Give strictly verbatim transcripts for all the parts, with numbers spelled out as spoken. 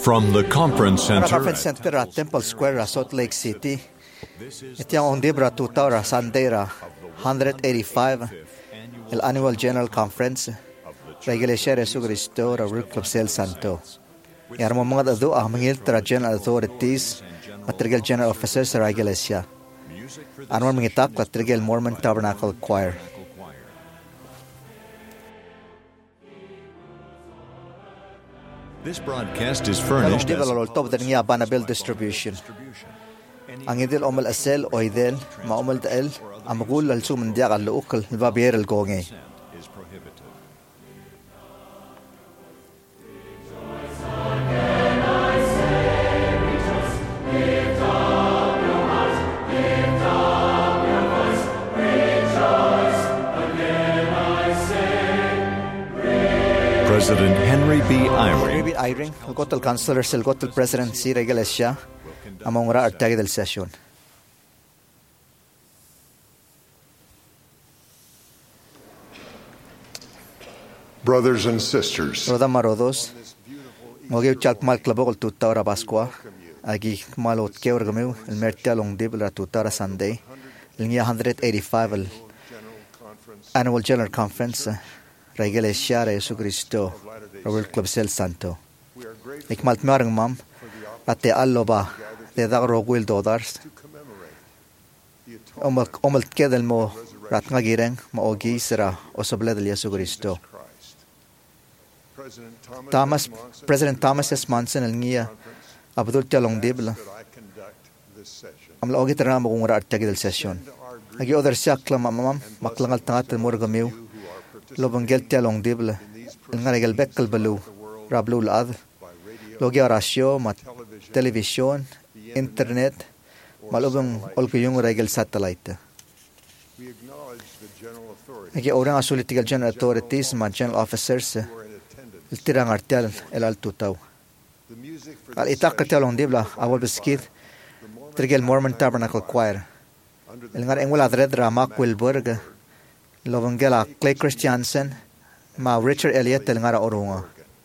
From the conference center, conference center at Temple Square, Salt Lake City. Iti ang ondibra tutaura Sandera one eighty-five el Annual General Conference Regulacia Jesu Cristo ra World Club Sel Santo. Yar mo mga dado ang mangil tra general authorities matrigel general officers sa Regulacia. Anwar mangitak matrigel Mormon Tabernacle Choir. This broadcast is furnished as top der niya Banabel distribution. Ang idil omal asel o idil maomal dael amagul al sumandiak al local nababier al gongay. President Henry B. Eyring. Henry B. Eyring, el gotal counselor, el gotal president si Regulacia, among ra artagi del session. Brothers and sisters, Roda marodos, mogiw chalk mal klabok el tutaura Pascua, agi malot keur gamiw el mertia long dib la tutaura Sunday, el niya one eighty-five el Annual General Conference. Regulacia Jesu Cristo, World Club Sel Santo. Ikmalt marang mam, at te allo ba, te dag rogwil dodars. Omalt kedel mo rat nga gireng, maogi sira osoble del Jesu Cristo. Thomas, President Thomas S. Monson el ngiya, abdul talong dibla. Am laogi tara mo kung ra artagi del session. Agi other siya klam mamam, maklangal tangat el morgamiw. Lobangel tialong dibla, el nga regal bekkal balu, rablu laad, logya rasyo, mat television, internet, malubang olkuyong regal satellite. Agi orang asulitigal general authorities, mat general officers, el tirang artial el altutaw. Al itak tialong dibla, awal biskid, trigel Mormon Tabernacle Choir. El nga engwala adredra Makwilburg, Lovangela Clay Christiansen, ma Richard Elliott el ngara orunga.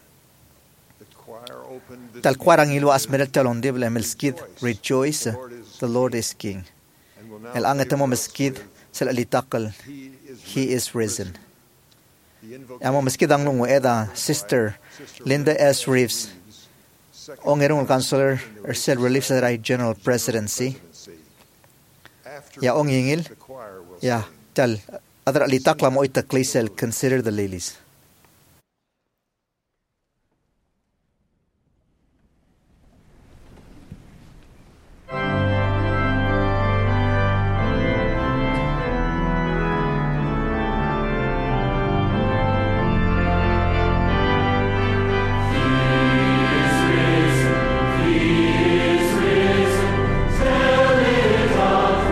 Tal kwarang ilu asmerel talon dibla melskid, rejoice, the Lord is King. El angetamo meskid, sel alitakal, He is risen. Amo meskid ang lungo eda, Sister Linda S. Reeves, o ngerong counselor, er sel relief sa right general presidency. Ya ong yingil, ya tal, Adra litakla mo ita klesel, consider the lilies.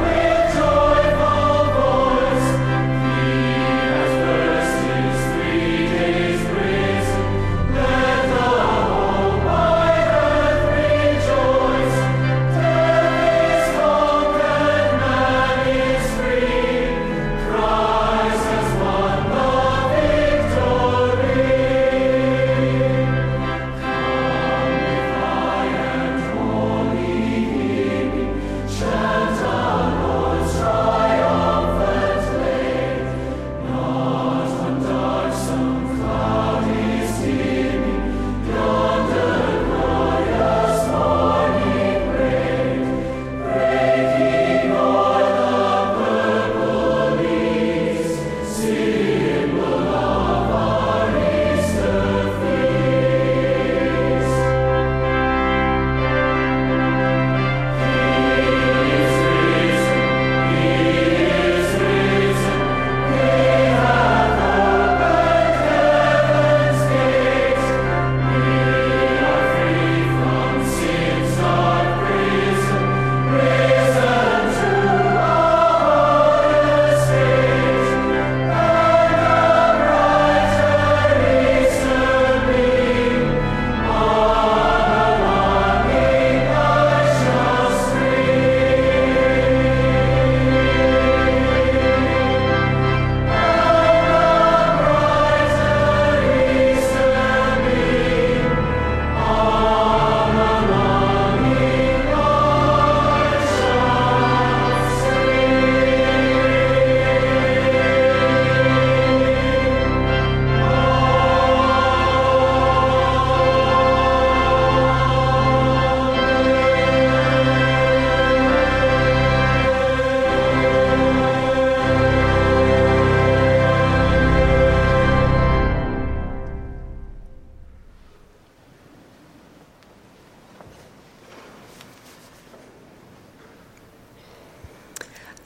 Three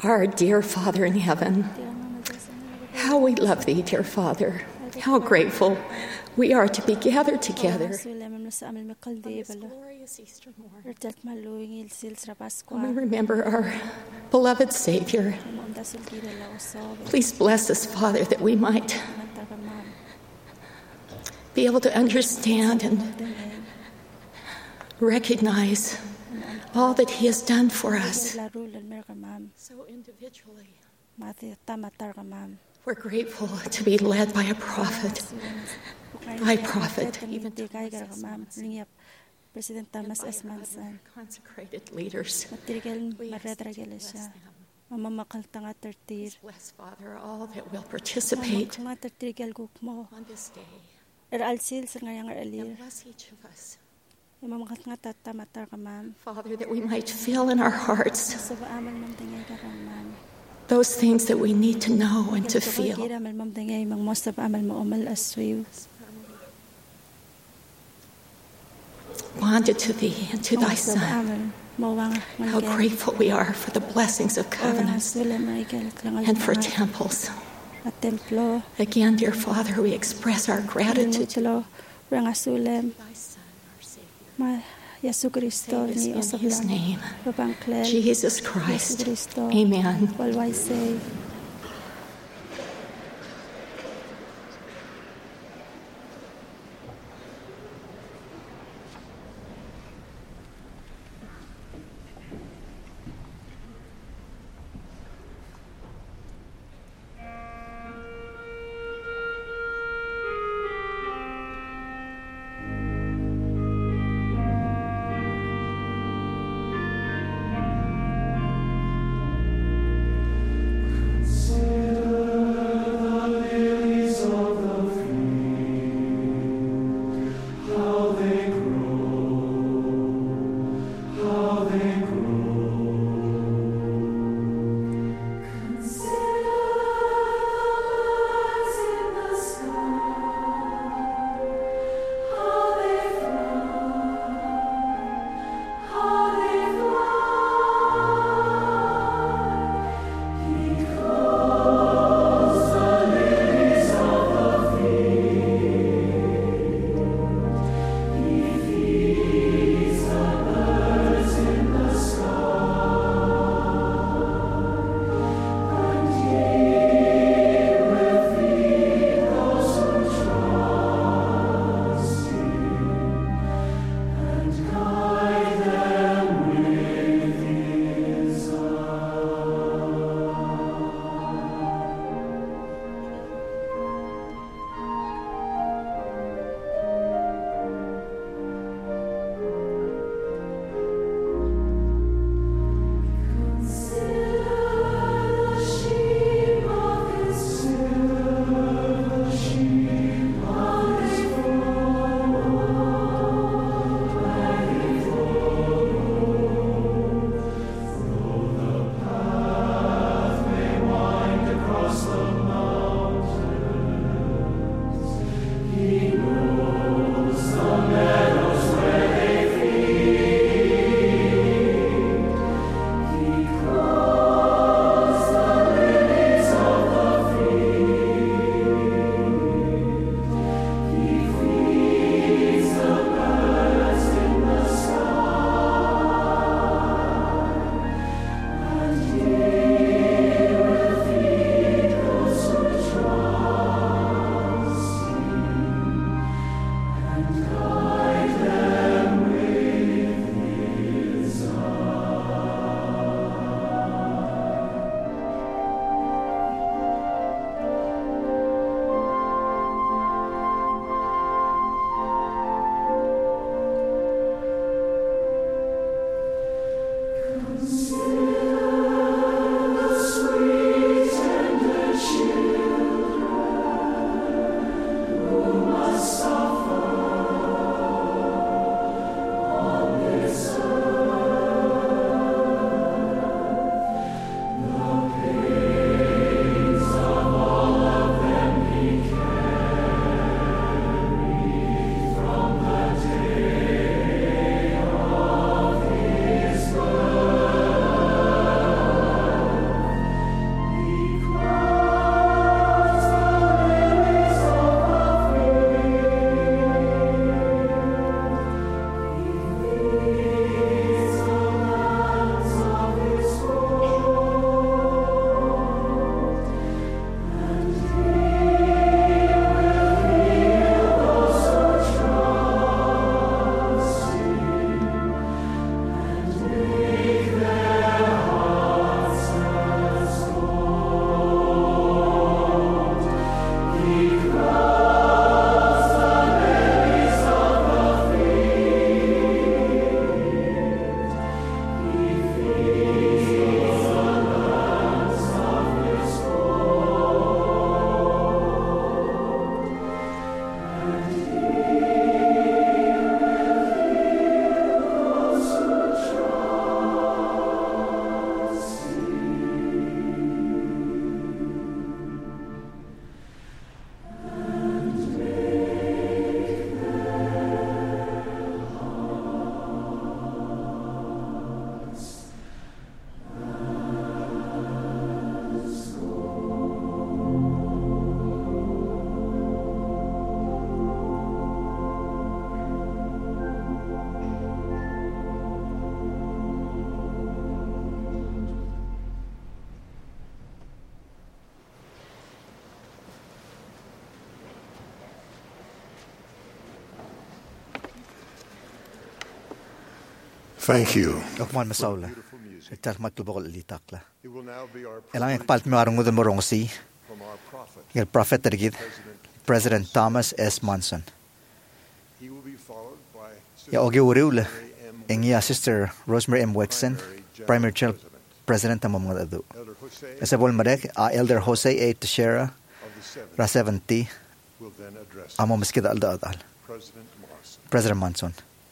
Our dear Father in heaven, how we love Thee, dear Father. How grateful we are to be gathered together on this glorious Easter morning. When we remember our beloved Savior, please bless us, Father, that we might be able to understand and recognize all that He has done for us. So individually, we're grateful to be led by a prophet, by prophet, even to consecrated leaders. We ask that you bless them. Please bless, Father, all that will participate on this day. And bless each of us. Father, that we might feel in our hearts those things that we need to know and to feel. Bonded to Thee and to Thy Son. How grateful we are for the blessings of covenants and for temples. Again, dear Father, we express our gratitude to Thy Son, our Savior. In His name, Jesus Christ. Amen. Thank you. Okman masaula. Ital maklubol litakla. It will now be our Elang ekpalt mi arang udon morongsi. from our prophet. Il prophet tergid President Thomas S. Monson. He will be followed by Ya ogi uriule. Engia Sister Rosemary M. Wexon, Primary Child President ng mga adu. Elder Jose Esabol madek a Elder Jose A. Teixeira of the seventh ra seventy will then address amo miskida alda adal. President Monson. President Monson.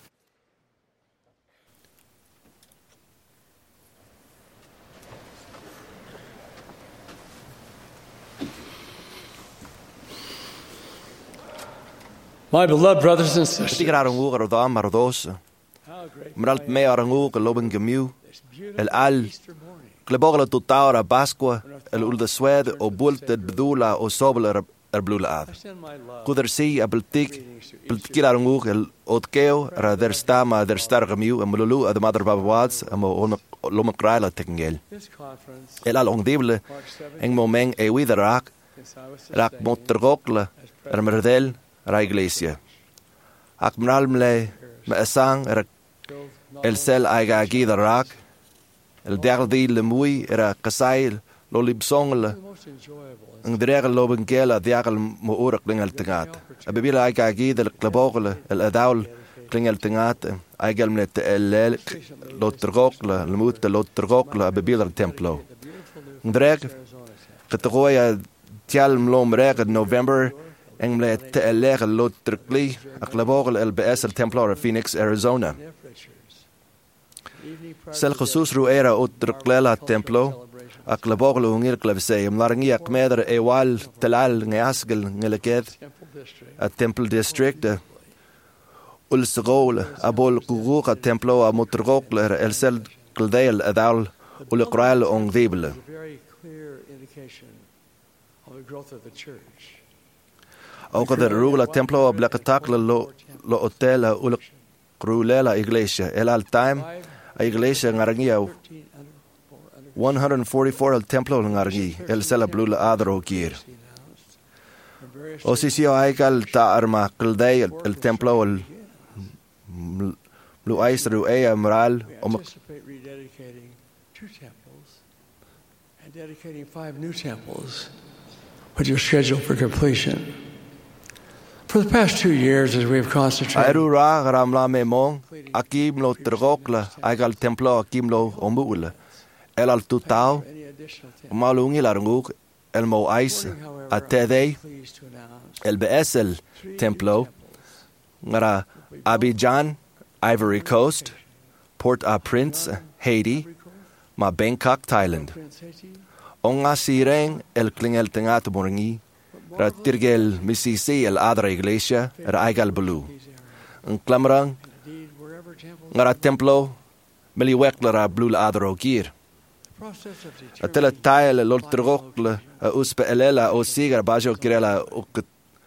My beloved brothers and sisters, Tigar arangu garodam marodos. how great Mralt me arangu galoben gemiu. this beautiful El al Easter morning. glebogla tutaura basqua el ulde swed o bult de bedula o sobel er er blula I ad. send my love Kuder si abeltik greetings to each of beltikir arangu el otkeo ra der stama der star gemiu en mululu ad mother babawads am lomakraila tekengel. this conference. El al ongdible March seventh, eng momeng e widerak since I was rak sustained mottergokla as er president merdel ra iglesia. Ak mralmle me asang er of not el sel aiga agida rak el derdi le mui era kasail lo libsongle only the most enjoyable and ang dregel lo bengela diagal mo ora klingel tingat abibila aiga agida el klabogle el adaul klingel tingat aigal mnet el lo tergokle le mut lo tergokle abibila templo the beautiful new ang dreg Arizona town. ketoya tial mlom reg November eng mlet el lo terkli a klabogle el bs el templo of Phoenix Arizona Temperatures. Evening prior Sel to Jesus ru era utrklela templo celebration. a klaboglu ngir klevse mlarangi a kmeder ewal telal ngasgel ngeleked Temple District. a temple district ul sgol abol kuruqa templo a mutrgokler el sel kldel adal ul qral on dible A very clear indication of the growth of the church. o kader rula templo a blakatakla lo lo hotel ul krulela iglesia el al time Five, a iglesia ngarangi thirteen under, four under one forty-four el templo ngarangi el sel blula adro kir announced. From various O si si o aigal ta arma kildei el templo el lu aistru ea moral we o ma anticipate rededicating two temples and dedicating five new temples, which are scheduled for completion. For the past two years, as we have concentrated airu ra ramla me mong akim lo trgokla aigal templo akim lo omul el al tutao for any additional temples, malungi larnguk el mo ais According, however, a tedei I'm pleased to announce el besel three templo new temples ngara Abidjan Ivory Coast Port-au-Prince Haiti ma Bangkok Thailand Prince Haiti, onga sireng el klingel tengat moringi ra tirgel misisi el adra iglesia ra aigal bulu these areas. en klamrang Indeed, wherever temples ngara templo meli wekla blul adro gir the process of atela determining tael lol trgokle uspe elela o sigar bajo kirela ok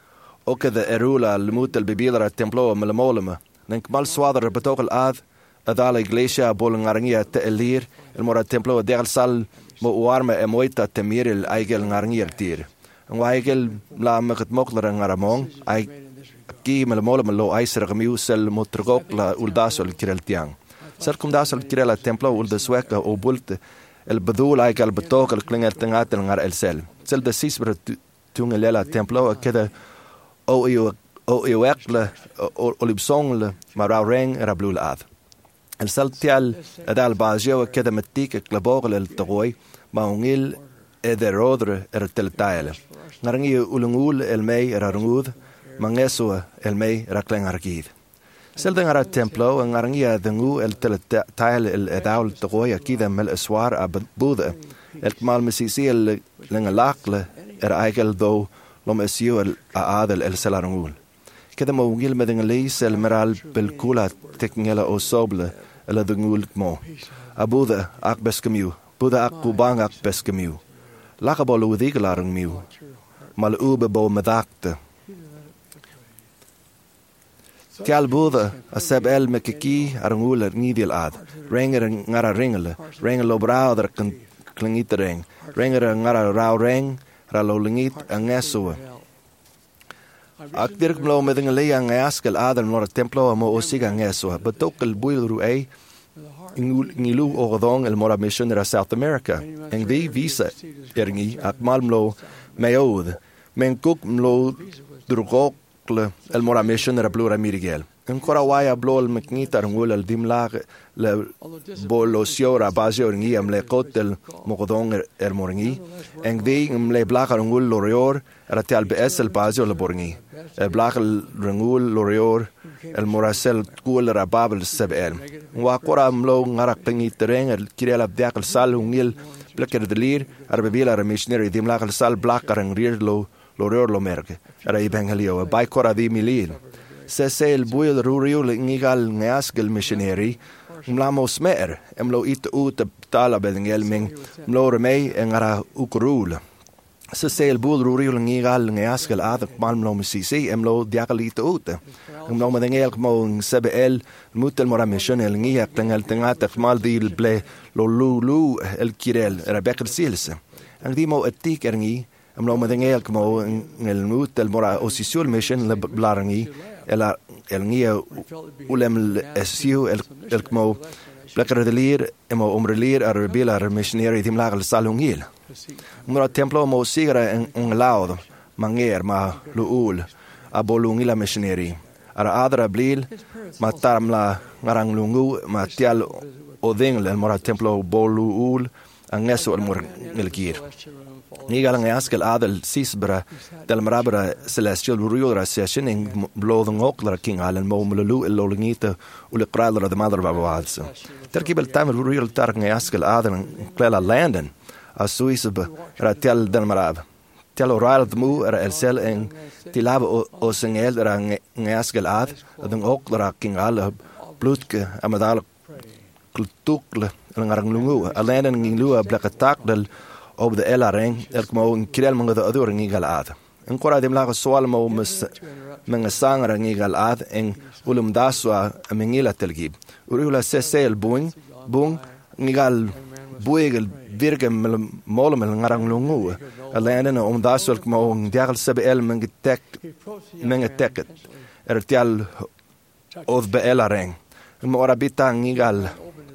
ok de erula lmut el bibila templo melmolema nenk mal swadar betogel ad adala iglesia bol ngarangia te elir el mora templo del sal mo warme e moita temir el aigel ngarangia tir en waigel la met mokler ngaramong ai made in this regard. ki melmolema lo aiser gemiu sel motrgokla uldasol kireltiang Serkum dasal kirela templo ul de sueca o bulte el bedul aigel betogel klingel tengatel ngar el sel sel de sisber tungelela templo keda o io o io ekle o libsongle mara reng era blul ad el saltial edal bazio keda metik klabogel el toy ma ungil ederodre er teltaele ngarangi ulungul el mei era rungud mangeso el mei era klengargid Selden ara templo en arangia dengu el teltael el edaul toy akida mel eswar ab buda el kmal mesisi el lengalakle er aigel do lom esio el aadel el selarungul keda mo ungil medingalis el meral belkula tekngela o soble el dengul mo abuda ak beskemiu buda ak kubang ak beskemiu lakabol udiglarung miu mal ube bo medakte Tial buda a seb el mekiki arangul ngidil ad renger ngara ringele rengel lo brauder kan klingit reng renger ngara rau reng ra lo lingit angeso ak dirk mlo medingele ang askel adel nor templo mo osiga angeso betok el builru e ngilu o godong el mora mission era South America. Eng di visa eringi ak malmlo meod. Men kuk mlo drugokle el mora mission era blura mirigel. En kora waya blol meknita ngul el dimlag le bolo siora bazio ringi am le kotel mogodong er moringi. Eng di mle blagar ngul lorior era tel bes el bazio le boringi. El blagar ngul lorior el morasel kul era babel sebel. Wa kora mlo ngarak tingi tereng el kirela diak el sal ngil plekker de lir arbebila era missionary dimlag el sal blagar ngrir lo lorior lo merke. Era ibengelio by kora di milil. Se se el buil ruriul ngigal ngasgel missionary mlamo smer emlo it ut tala belngel ming mlo remei engara ukrul se se el buil ruriul ngigal ngasgel ad malmlo misisi emlo diakalite ut emlo medengel mo sebel mutel mora mission el ngia tengel tengat mal dil ble lo lulu el kirel era bekel silse angdimo etik erngi emlo medengel mo el mutel mora osisul mission le blarngi el el ngia ulem esiu el el kmo plekker de lier emo omrelir ar bilar missionary tim lagal salungil mora templo mo sigara en un laud manger ma luul abolungila missionary ar adra blil ma tarmla ngarang lungu ma tial odeng el mora templo boluul angeso el mor el kir ni galang askel adel sisbra del marabra celestial ruyora session in blodong oklar king allen momlulu elolingita ul qradra de mother babals terkib el tam ruyol targ askel adel klela landen asuisb ratel del marab tel oral mu era el sel en tilab o sengel era askel ad den oklar king al blutke amadal kultukle ngarang lungu alenen ngilua blakatak del ob de elareng el kmo kirel manga de adur ngigal ad en kora dem lago soal mo mes menga sangra ngigal ad en ulum daswa mengila telgib urula sesel buing bung ngigal buegel virgem molem ngarang lungu alenen um daswa kmo diagal sebel menga tek menga teket er tial od be elareng mo rabita ngigal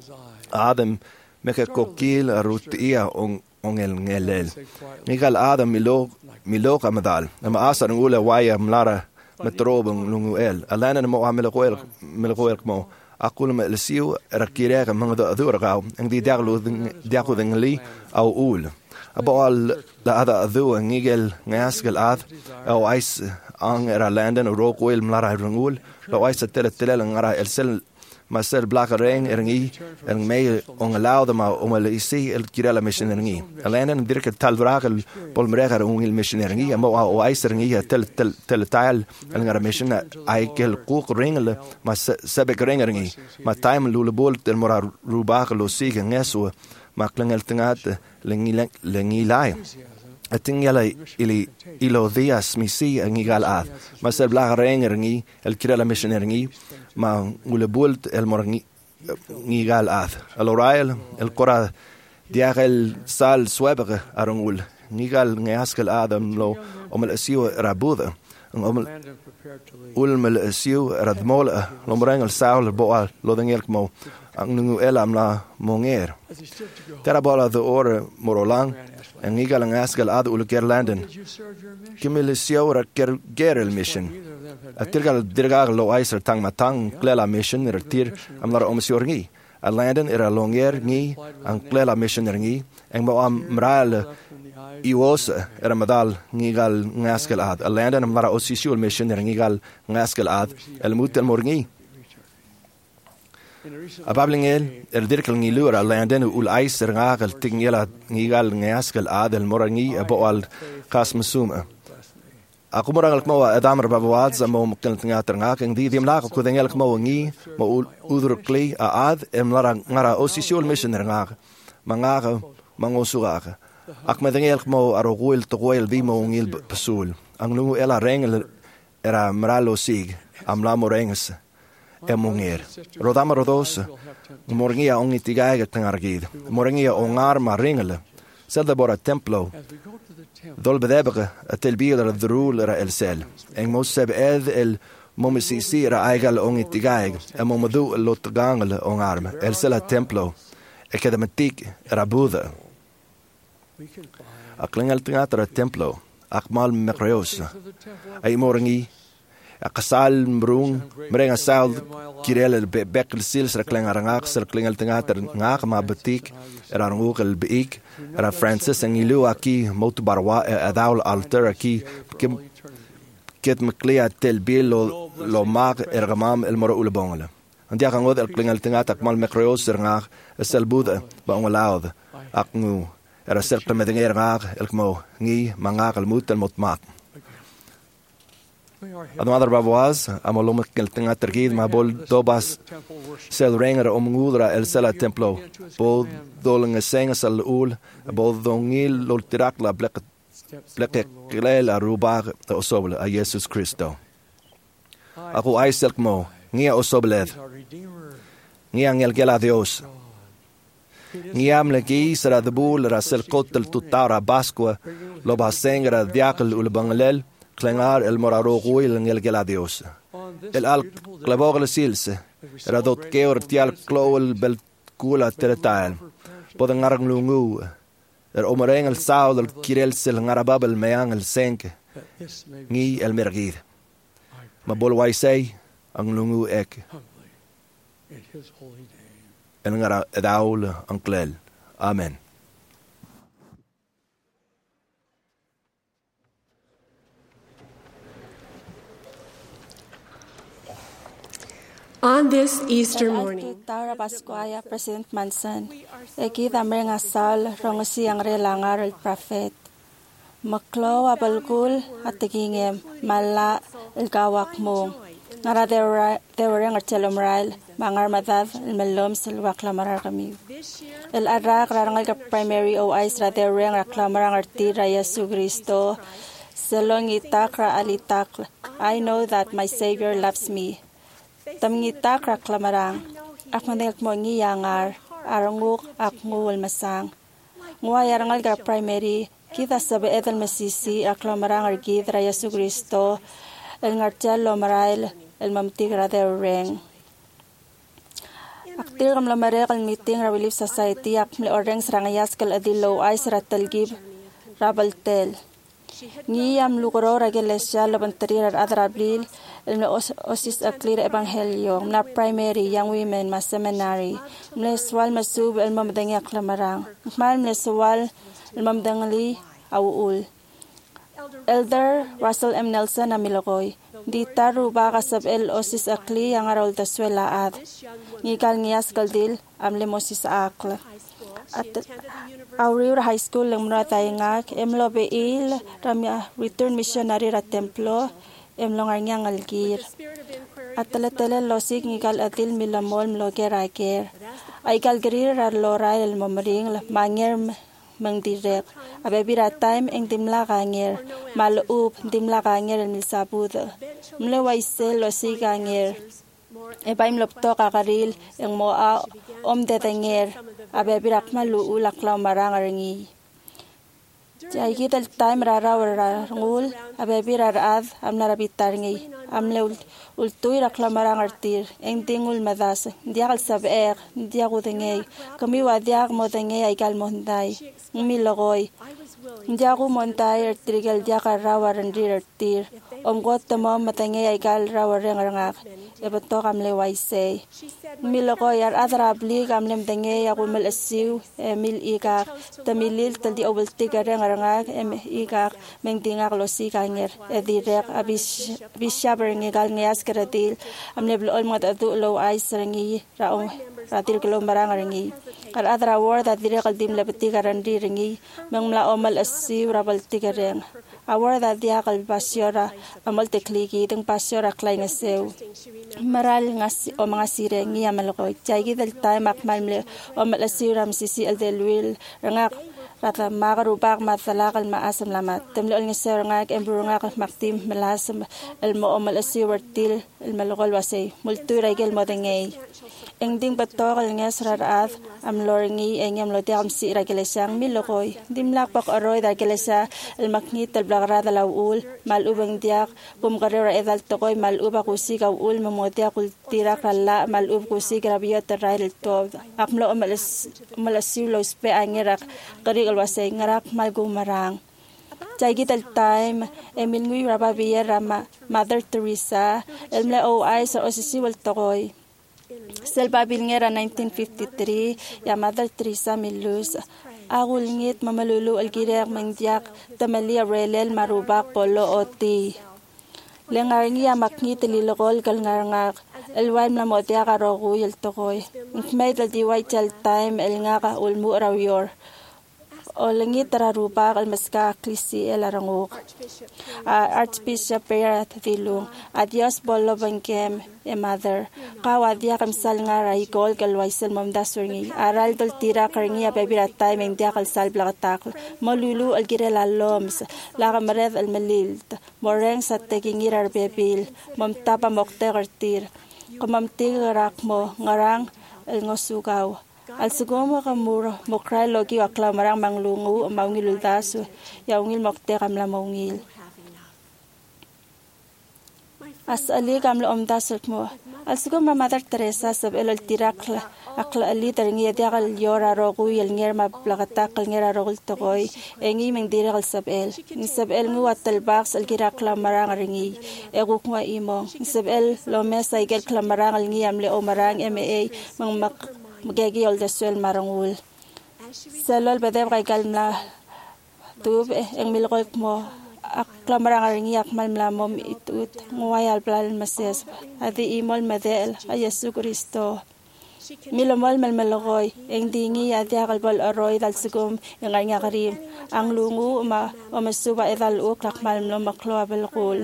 adam meke kokil rutia on on el ngelel nigal adam milo milo kamadal ama asar ngula waya mlara metrobung lungu el alana mo amel qoel mel qoel mo aqul ma lesiu rakirega man do adur gaw ndi diaglu diagu dingli au ul abal la ada adu ngigel ngasgel ad au ais ang era landen ro qoel mlara rungul lo ais tel tel ngara el sel masel blakareng erngi en me on allowed ma om el isi el kirela mission erngi alenen dirk tal vrakel pol mregar un el mission erngi mo o aiserng tel tel tel tal el ngar mission ai kel quk ringel ma sebek ringerng ma time lulebol tel mora rubak lo sig ngeso ma klengel tingat lengi lengi lai atingala ili ilo dias misi ngigal ad masel blakareng erngi el kirela mission erngi ma ulebult el morngi ngigal ad el orail el qora diagel sal sweber arungul ngigal ngaskel adam lo om el asiu rabuda om ulm el asiu radmol lo morangel saul boal lo dengel mo ang elam la monger terabola de or morolang en ngigal ngaskel ad ul gerlanden kimel asiu ra gerel mission atirgal dirgal lo aiser tang matang klela mission retir amlar omsiorngi alanden era longer ngi ang klela mission ngi eng mo am mral ios era madal ngigal ngaskel ad alanden amlara osisiul mission ngigal ngaskel ad el mutel morngi abablingel er dirgal ngi lura alanden ul aiser ngagal tingela ngigal ngaskel ad el morngi abo al kasmsuma aku morang alkmo adamar babawad za mo mkel tingater ngakeng di dim lak ko dengel kmo ngi mo udur kli a ad em lara ngara osisiul mission ngak mangaka mangosuga ak medengel kmo arogul togoel di mo ngil pasul ang lungu ela rengel era mralo sig am la morengs emunger rodama rodos morngia ongi tigaga tangargid morngia ongar maringel selda bora templo dol bedebge التلبية الذرول را السل ان موسى بأذ momisisi ra aigal ong itigaig, e momadu lotagangal ong arm, el sela templo, e kedamatik ra Buddha. Aklingal tingatara templo, akmal mekreos, ay morangi, akasal mrung, merenga sal, kirel bekkel sils ra klengarangak, sel klingal tingatar ngak mabatik, era ngukal beik, era Francis ang ilu aki motubarwa e adaul altar aki, kim ket meklia tel bil lo lo mag ergamam el moro ulabongla. Andia kangod el klingal tingatak mal mekreos ngak, sel Buddha ba onglaud, akngu. Era sel klemeding ngak el kmo ngi mangak el mut el motmak. Admadar babwas amolom kel tinga tergid ma bol dobas sel renger om ngudra el sela templo bol doling seng sel ul bol dongil lol tirak la blek blek klel arubag osobel a Jesus Christo. Ako ay sel kmo ngi osobeled ngi angel gela Dios. Ngiam legi sera debul ra sel kotel tutara basqua lo basengra diakal ulbanglel klengar el moraro guil ngel gela Dios. El al clavogel silse era dot keur tial klowel bel kula teretail. Poden ngarang lungu er omereng el saul el kirel sel ngarababel meang el senke ngi el mergid. Ma bol waisei ang lungu ek. En ngara edaul anklel. Amen. On this Easter morning, Taura Pascuaya, President Manson, ekita merenga sal rongsi ang relangar el prophet. Maklo abalgul at tigingem mala el gawak mo. Ngara dewereng artelom rail mangar madad el melom silwak lamarar kami. El arak rarangal ka primary o ais ra dewereng raklamarang arti ra Yesu Cristo. Selong itak ra alitak. I know that my Savior loves me. Tamngitak raklamarang. Ak mandek mo ngiyangar aranguk ak nguwal masang. Nguay arangal ka primary kita sabi edal masisi aklamarang argid ra Yesu Cristo. El ngartial lo marail el mamtig ra dewereng. Aktir kam lamarek al meeting ra Relief Society ak mle oreng sarangayas kal adilo ay saratalgib rabaltel. Ngiyam lukoro ra gelesya labantari ra adrablil el mle osis aklir evangelio mla primary young women mas seminary mle swal masub el mamdangi aklamarang. Mal mle swal el mamdangali awul. Elder Russell M. Nelson na milokoy. Dita ruba kasab el osis akli ang arol taswela at ngikal ngiyas kaldil amle mosis akla. At Auriur High School lang muna tayo ngak emlo beil ramya return missionary ra templo emlo ngarnyang algir. At talatala losik ngikal atil milamol mloge raker. Ay kalgrir ra lora el momring mangir mangdirek. Abebira time eng dimla kanger malup dimla kanger el milsabuda. Mlewaise losi kanger. Ebaim lopto kakaril eng moa om detenger. Abebirak malu laklaw marang arangi. Jai kita time rara wara ngul abebira ad am narabitar ngi amle ultuy laklaw marang artir eng tingul madas diakal saber diaku dengay kami wadiak mo dengay ay kal monday milogoy diaku monday artirgal diakal rawaran dir artir om got tamo matengay ay kal rawarang arangak ebato kamle waisay milogoy ar adrabli kamlem dengay aku mel asiw mil ikak tamilil taldi obulti garang arangak em ikak mengtingak losi kanger edirek abis bishaber ngigal ngias karatil amle blol mat adu lo ay sarangi raong ratil kilo marang arangi kar adra word that direk aldim lebti garandi ringi mengmla omal asiw rabalti gareng awar that dia kal pasyora amal tekliki teng pasyora klay ngasew maral ngas o mga sire ngi amalko chaygi del time akmal mle omal asiw ram sisi al delwil rangak rata magarubak matalakal maasam lamat temle ol ngasew rangak emburungak maktim melasam el mo omal asiw wartil el malokol wasay multu raigel modengay Eng ding batokal nges rarat am loringi eng am lodi am si ragelesang milokoy. Dim lak pak aroy ragelesa el maknit el blagrada la ul mal ubeng diak bum garera edal tokoy mal uba kusi ka ul memodia kultira kralla mal ub kusi grabio terrail to akmlo malas malasiu lo spe angerak kari alwasay ngarak mal gumarang. Jagi tel time emil ngui rababia rama Mother Teresa elmle o ay sa osisi wal tokoy. Selba bilngera nineteen fifty-three ya Mother Teresa milus agul ngit mamalulu algirek mangdiak tamalia relel marubak polo oti lengar ngia makni telilogol galngarngak elwaim la modia garogu yeltokoy ngmay dal diway tel time elngaka ulmu rawior o lengi tararupak almaska klisi elaranguk Archbishop Perat Vilung adios bolo bangkem e mother kawadia kamsal nga raigol galwaisel mamdasurngi aral dol tira karngi abebira tay mengdia kalsal blagatak molulu algirela loms la kamared almalilt moreng sa tegingirar bebil mamtapa mokte gartir kumamtig rakmo ngarang elngosugaw al sugomo kamuro mokray logi akla marang manglungu maungil dasu yaungil mokte kamla maungil as ali kamla omdasut mo al sugoma Mother Teresa sab elol tirakla akla ali taringi diagal yora rogu yel nger ma plagata kal ngera rogul tokoy engi meng dirakal sab el ni sab el ngu atal box al girakla marang ringi eguk ngwa imo ni sab el lo mesa igel kla marang al ngi amle o marang ma mang mak magagi ol deswel marangul selol bedeb kay kalmla tub eng milkoy mo akla marang ringi akmal mlamom itut nguwayal plal mases adi imol medel a Yesu Kristo milomol melmelogoy eng dingi adi akalbol aroy dal sugum eng nga karim ang lungu ma o masuba edal uk lakmal mlo maklo abelkul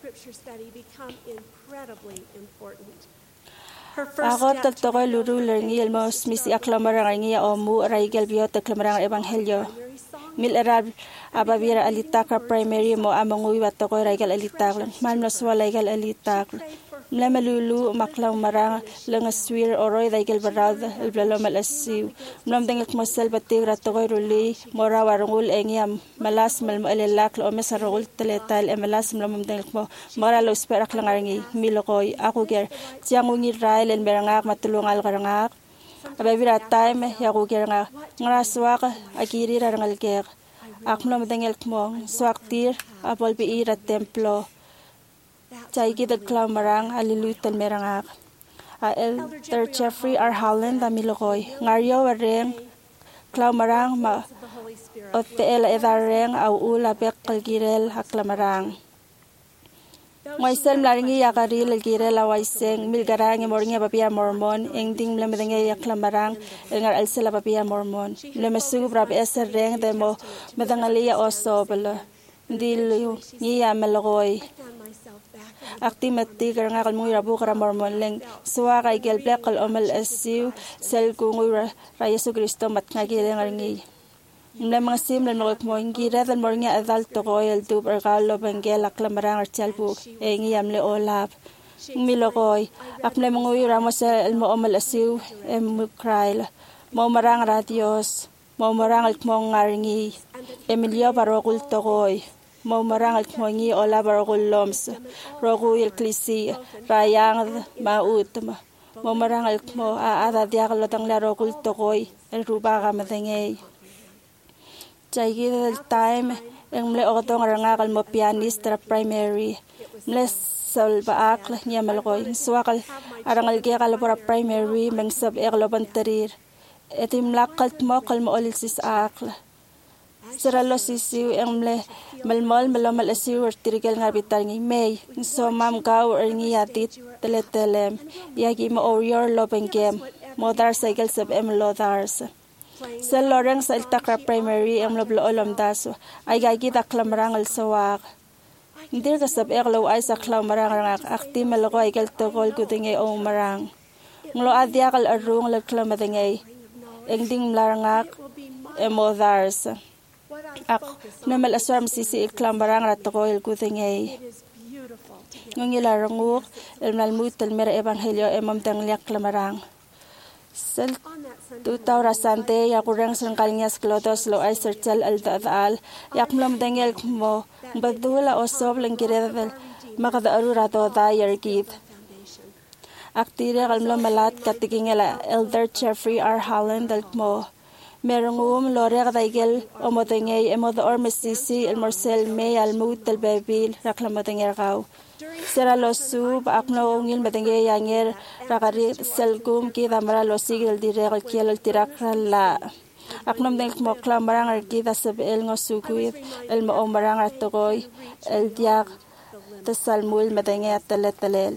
Ako tagtokoy luru lerni elmos misi aklamarang ngi o mu raigel biot aklamarang ebanghelyo mil arab ababira alitaka primary mo amangui watokoy raigel alitak man no swala raigel alitak mlamalulu maklaw marang langaswir oroy raigel barad elblalo malasiw mlam dengek mosel batig ratokoy ruli mora warungul engiam malas malmo elelak lo mesarul teletal emalas mlam dengek mo mora lo sperak langarngi milokoy ako ger tiangungi rail el merangak matulungal karangak ababira time yaku ger nga ngraswak akiri rarangal ger akmlam dengek mo swaktir apol bi ira templo Chaigi the Clamarang alilutan merangak. Elder Jeffrey R. Holland damilokoy. Ngario wareng Clamarang ma oteel edareng au ula bek kalgirel haklamarang. Ngoisel mlaringi yakaril algirel awaiseng milgarang emoringa babia mormon engding mlamedenge yaklamarang engar alsela babia mormon. Lemesu brab eser reng demo medangalia osobel. Dilu niya melokoy. Aktimati karang akal mui rabu kara mormon leng suwa kay gel black kal omal asiu sel kungui ra Yesu Kristo mat ngagi leng aringi mle mga sim le nok mo ingi redal mornga adal to ko el tub er kalo bengel aklamarang ar chalbuk engi amle olap milokoy akle mungui ramos el mo omal asiu em mukrail mo marang radios mo marang al mo ngaringi Emilio barokul tokoy mo marang al mongi ola barokul loms rogu el klisi rayang maut mo marang al mo ada dia kalau tang la rokul tokoy el ruba ga madengay Chaigi del time eng mle otong ranga kal mo pianist tra primary mle sol baak la nya malkoy swakal arangal ge kal pora primary mengsab eklo bantarir etim lakalt mo kal mo olisis akla Seralo sisiu emle malmol malamal asiu tirigel ngabitar ngi may so mam gaw ngi yatit teletelem yagi mo orior lobengem modar cycle sab em lodars sel loreng sa iltakra primary em loblo olom daso ay gagi daklamrang al sawak ndir ka sab eklo ay sa klamrang rang akti malgo ay gal togol gudingay o marang nglo adya kal arung la klamadengay engding mlarangak emodars Ak namal aswam sisi iklambarang ratoko el kuthengay. Ngong ilaranguk el nalmut el mera evangelio emam tangliak klamarang. Sel tutaw rasante yakurang sang kalinyas klotos lo ay serchal al daal yakmlom dengel mo badula osob lang kiredel makadaaru rato da yargid. Aktire kalmlo malat katigingela Elder Jeffrey R. Holland del mo. Merongum lore kadaigel omotengay emod or mesisi el morsel may almut del bebil raklamotenger kau. Sera losu akno ungil matengay yanger rakari selgum ki damara losigil dire kiel el tirakla. Aknom deng mo klamarang arkida sab el ngosukuit el mo omarang artogoy el diak tasalmul matengay ataletalel.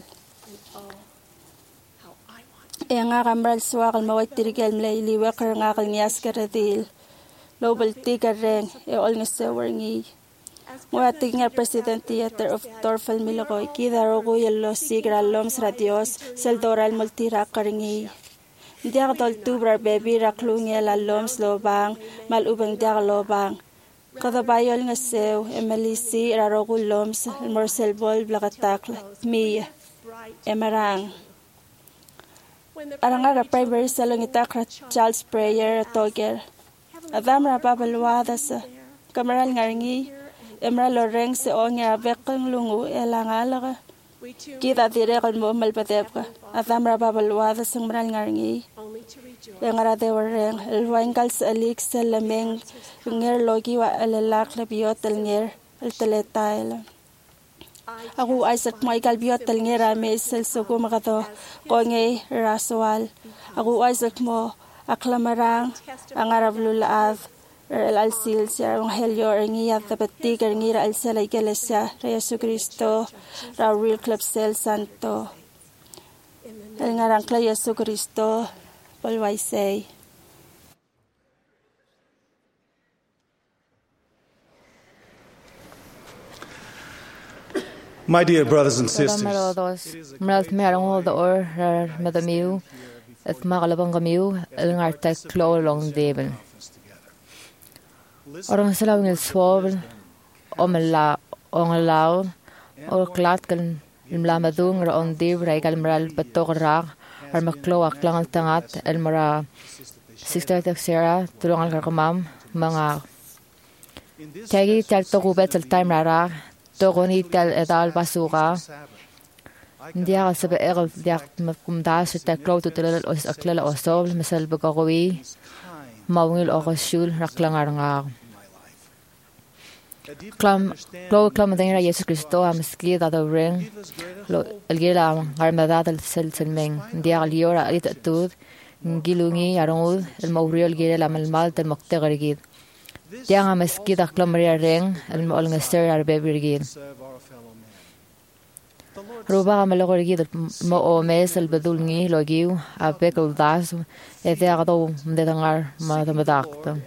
E nga kamral suwakal mawat tirigel mla iliwakar nga kanyas karadil. Lobal tigareng e ol nga sawarngi. Muatig nga President Theater of Torfal Milokoy kidarogo yelo sigra loms radios seldoral multira karingi. Diak dol tubrar baby raklungi la loms lobang malubang diak lobang. Kadabayol nga sew emelisi rarogo loms morsel bol blakatak mi emarang. Aranga primary salong itakra Charles Prayer Toger. Adam rababalwada sa kamaral ngaringi emra loreng se onya bekeng lungu elangalaga. Kita dire kan mo malpatepka. Adam rababalwada sa kamaral ngaringi. Engara de wareng elwaingal sa alik sa lameng nger logi wa alalak na biyot elnger el teletail. Aku Isaac Michael biot telngera me sel suku makato konge raswal. Aku Isaac mo aklamarang ang arab lulaad el alsil siya ang helyo ngiyat tapati ngira al sela iglesia re Yesu Cristo ra real club sel santo. El ngarang kla Yesu Cristo polwaisay. My dear brothers and sisters, Mralt merong the or madamiu at makalabang kamiu ang artek klo long deben. Orang salawing il swabel o mala o ngalaw o klat kan imlamadung ra on dib ra igal mral batok rak ar maklo aklang al tangat el mara sister taxera tulong al karkamam mga tagi tal to kubet al time ra Togoni tel edal basuka. Dia sebe erl dia kumdas te kloto tel os aklela osol mesel bagawi. Mawngil okashul raklangar nga. Klam klo klam dengra Yesus Cristo am skid da ring. Lo elgela armada del sel selmeng. Dia liora it tud gilungi arongud el mawriol gela mal mal tel moktegarigid. Dia nga mesquid aklamria ring el mol nga ser ar bebirgid. Ruba nga malogorigid mo o mes el bedul ngi logiu a bekul das e de agdo mdedangar madamadakta.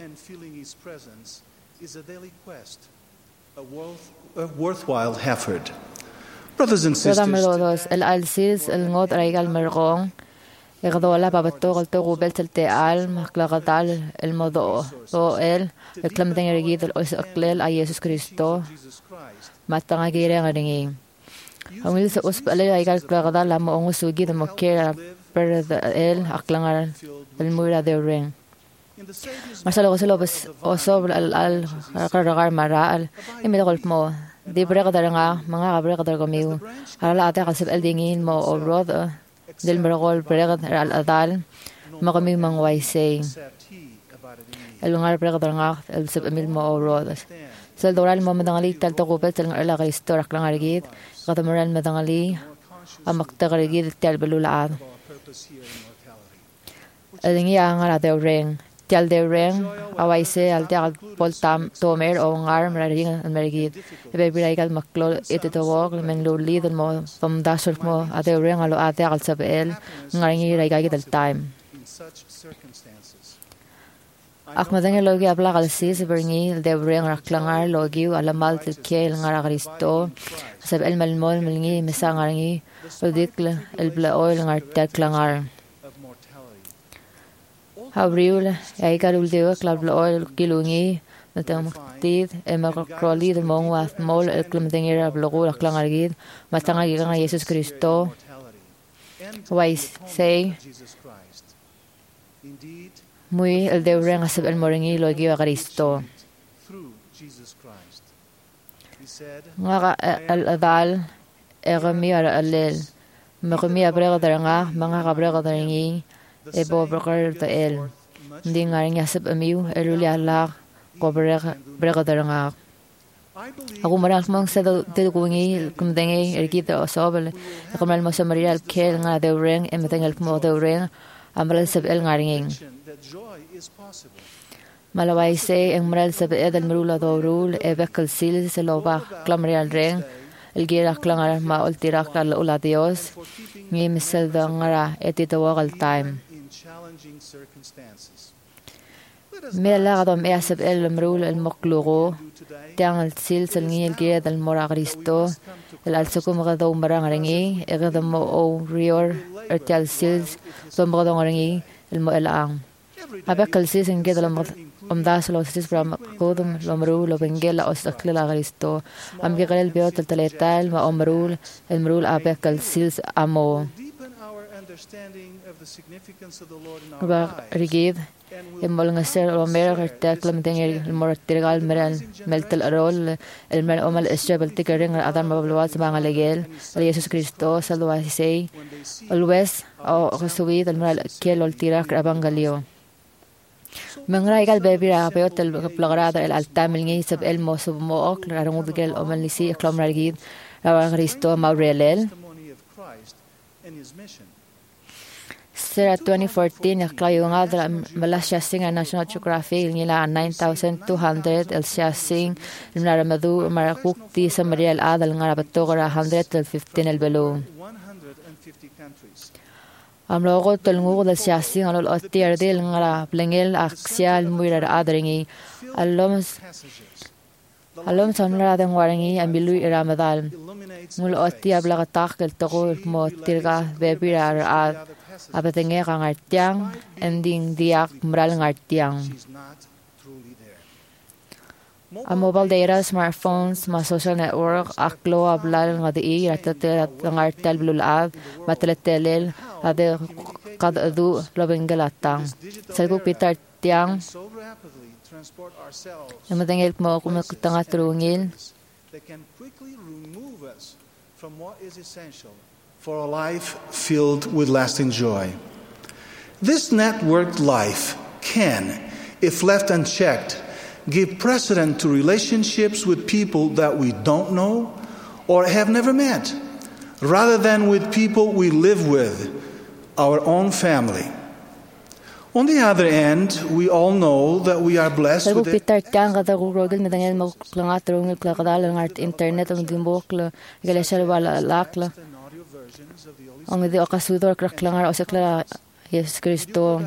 A worthwhile effort. Brothers and sisters, el alsis el ngot raigal mergong Egdola babato alto gubel te al maklagadal el modo o el el clam dengerigid el os aklel a Jesus Cristo matanga gire ngaringi amil sa os pale ay kalklagadal la mo ongusugi de mokera per el aklangar el mura de ring masalo ko lobes o sobre al al karagar maral imidol mo di bregadar nga mga kabregadar komiu ala ate kasib el dingin mo o brother del mergol pregad al adal makami mang waisay el lugar pregad nga el sub emil mo rodas sel doral mo madangali tal to kupet el ala Cristo raklang arigid katamoral madangali amaktagarigid tal belulaad el ngi angara de ring tal de ring awaise al tal poltam tomer o ngar maring merigid ebe bilaigal maklo ete to wog men lo lead mo from dasol mo ate ring alo ate al sabel ngaringi raigai del time akmadeng logi abla galsis beringi de ring raklangar logi alamal kel ngar Cristo sabel malmol melngi mesangaringi odikle el bla oil ngar taklangar Abril, ay karul deo club oil kilungi, natang tid, e makroli del mong wath mol el klum dengera blogo aklang argid, matanga giga Yesus Cristo. Wais say Muy el deure ngasab el moringi lo giwa Kristo. Nga al adal egami ar alel. Magami abrega daranga mga kabrega darangi e bo brokar ta el. Hindi nga rin yasab amiu eruli Allah ko brega brega daranga. Ako maral mong sa tidukungi kumdengi erkita osobel. Ako maral mo sa maria al kel nga deureng e metengal mo deureng amral sab el ngaringing. Malaway se ang maral sab edal marula dorul e bekal sil sa loba klamri al reng el gira klangar ma ultirak al ula Dios ngi misal da ngara etitawag al time. Mela gadom e sab el marul el moklugo tiang al sil sal ngi el gira dal mora Kristo el al sukum gadaw marang ringi e gadam mo o rior ertial sil dom gadong ringi el mo elaang. Abekal sis en geda lam omdas lo sis bram kodum lomru lo bengela os aklela Kristo am gigal biot teletal ma omrul el mrul abekal sis amo ba rigid emol ngasel o mer taklam tenger el mortirgal meral meltel arol el mer omal esjabel tikering adam bablawat mga legel el Jesus Kristo salwa sei always o resubid el meral kiel tirak abangalio. Mengraigal bebira peot el plagrada el altamil ngi sab el mosub mook larung bigel o malisi klam ragid rawa Kristo maurelel Sera twenty fourteen yaklayo nga dala mala shasing a National Geographic ngila nine thousand two hundred el shasing naramadu marakuk ti sa marial adal nga rabato gara one hundred fifteen el belo Amlogo tulngu dal shasing alol otier del ngara plengel aksial muirar adringi aloms alom samra den waringi ambilu iramadal mul oti ablaga takel togo mo tirga bebirar ad abatenge kangartiang ending diak mral ngartiang a mobile data smartphones ma social network aklo ablal ngadi ratate ngartel blulad matletelel ade kad adu lobengelatang salgu pitar tiang namadengel mo kumakutanga trungil for a life filled with lasting joy. This networked life can, if left unchecked, give precedent to relationships with people that we don't know or have never met, rather than with people we live with, our own family. On the other end, we all know that we are blessed with it. Ang di okasudor kraklangar o sekla Jesus Kristo.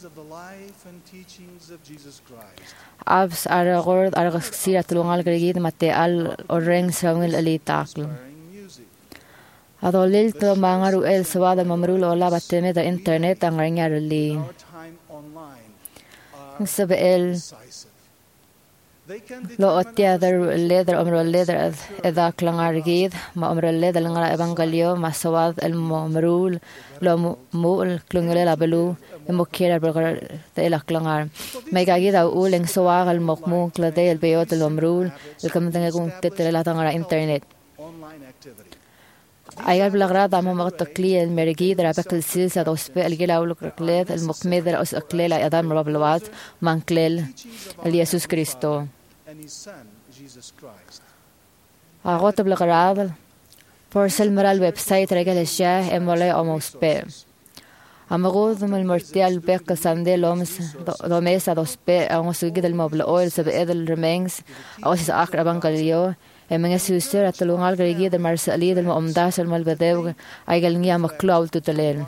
Abs aragord aragsira tulungal grigid mateal oreng sawil alitaklo. Adolil to mangaru el sawada mamrul ola bateme da internet ang rangarli. Sabel lo otia der leather omro leather eda klangar gid ma omro leather ngara evangelio masawad el mamrul lo mul klungele la belu emokera burger de la klangar mega gida uleng sawag el mokmu klade el beot el mamrul el kamtanga kun tetere la tangara internet Ayer blagrada mo magtakli el merigi dra bakal silsa dospe el gilaul krkled el mukmeder os aklela adam rablawat manklel el Jesus Kristo Agot blagrada por sel maral website regal sha emole omospe Amagod el mortial bekal sande loms domesa dospe angosugid el mobla oil sab edel remains os akra bangalio e mga suster at tulungal grigi del marsali del omdas el malbedew ay galngia maklaw tutelel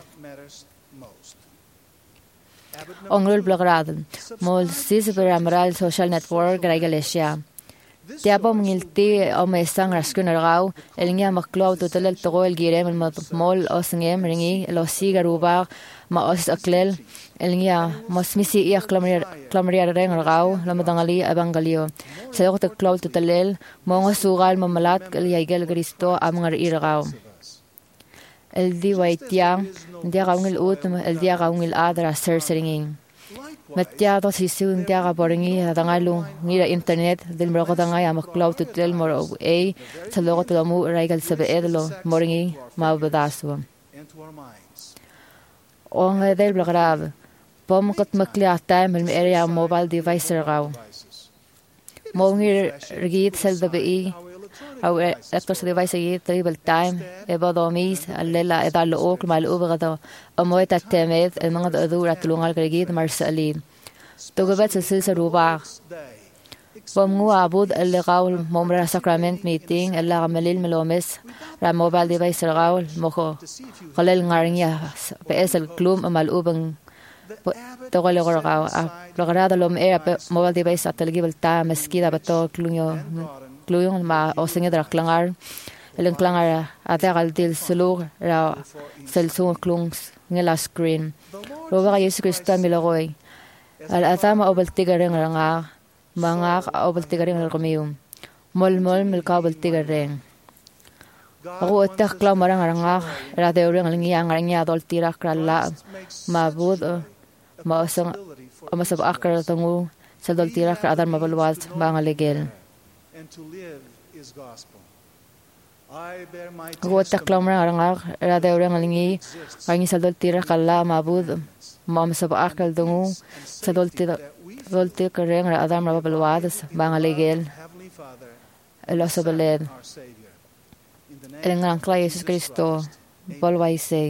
ongrul blograden mol sis per amral social network regalesha tiapo mngilti o mesang raskun raw el ngia maklaw tutelel togo el girem el mol osngem ringi lo sigaruba ma os aklel el ngia mosmisi ia klamriar klamriar reng raw lamadangali abangalio sayo te klaw tutelel mongo sugal mamalat el yaigel Kristo amngar iragaw el di waitiang, dia kaungil utum, el dia kaungil adra serseringing. Metiado si sun dia ka boringi hadangalu ngira internet del mro kadangay amak cloud tutel moro a sa logo to mu raigal sabe edlo moringi mabadaso. On del blograb. Pom kat makliata mel area mobile device raw. Mongir rigid sel da bi او اكتر ديفايس يجي تريبل تايم ابادوميس الليله اذا لوك مع الاوبغدا امويت التميز المنغد ادور تلونغال كريجيد مرسالين توغبت سلسله ربع بمو عبود اللي قاول ممر ساكرامنت ميتينغ اللي عمليل ملومس را موبايل ديفايس راول مخو قلل غارنيا بس الكلوم مع الاوبن تقول غرقاو لغراد لوم ايه موبايل ديفايس تلجيبل تايم مسكيدا بتو كلونيو Kluyong ma o singe dra klangar elen klangar ata gal til sulu ra selsu klungs ngela screen ro ba Yesu Kristo milagoi al ata ma obal tigareng ranga manga obal tigareng ramium mol mol mil ka obal tigareng ro etak klamarang ranga ra deureng lingia ngarnya dol tira kralla ma bud ma sang amasab akra tangu sadol tira kra adar mabalwat banga legel and to live is gospel. I bear my Gota klamra ranga ra de orang lingi kangi sadol tira kala mabud mam sab akal dungu sadol tira dol tira kareng ra adam ra balwadas banga legel elo sabeled engang kla Jesus Kristo balwai sei.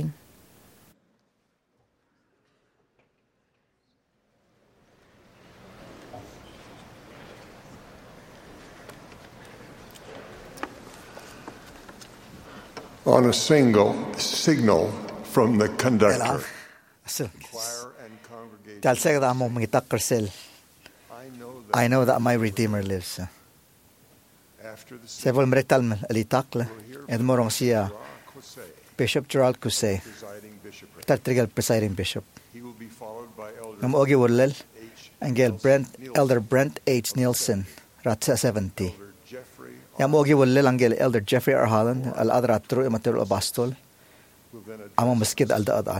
On a single signal from the conductor, choir and congregation, I know that my Redeemer lives. Several mretalmen alitakle edmorong siya Bishop Gerald Kusay, Tartrigal presiding bishop. Nam ogi wurlel Angel Brent Elder Brent H. Nielsen Ratsa seventy. Yam ogi wurlel Angel Elder Jeffrey R. Holland al adra tru imatul abastol among maskid al daadal.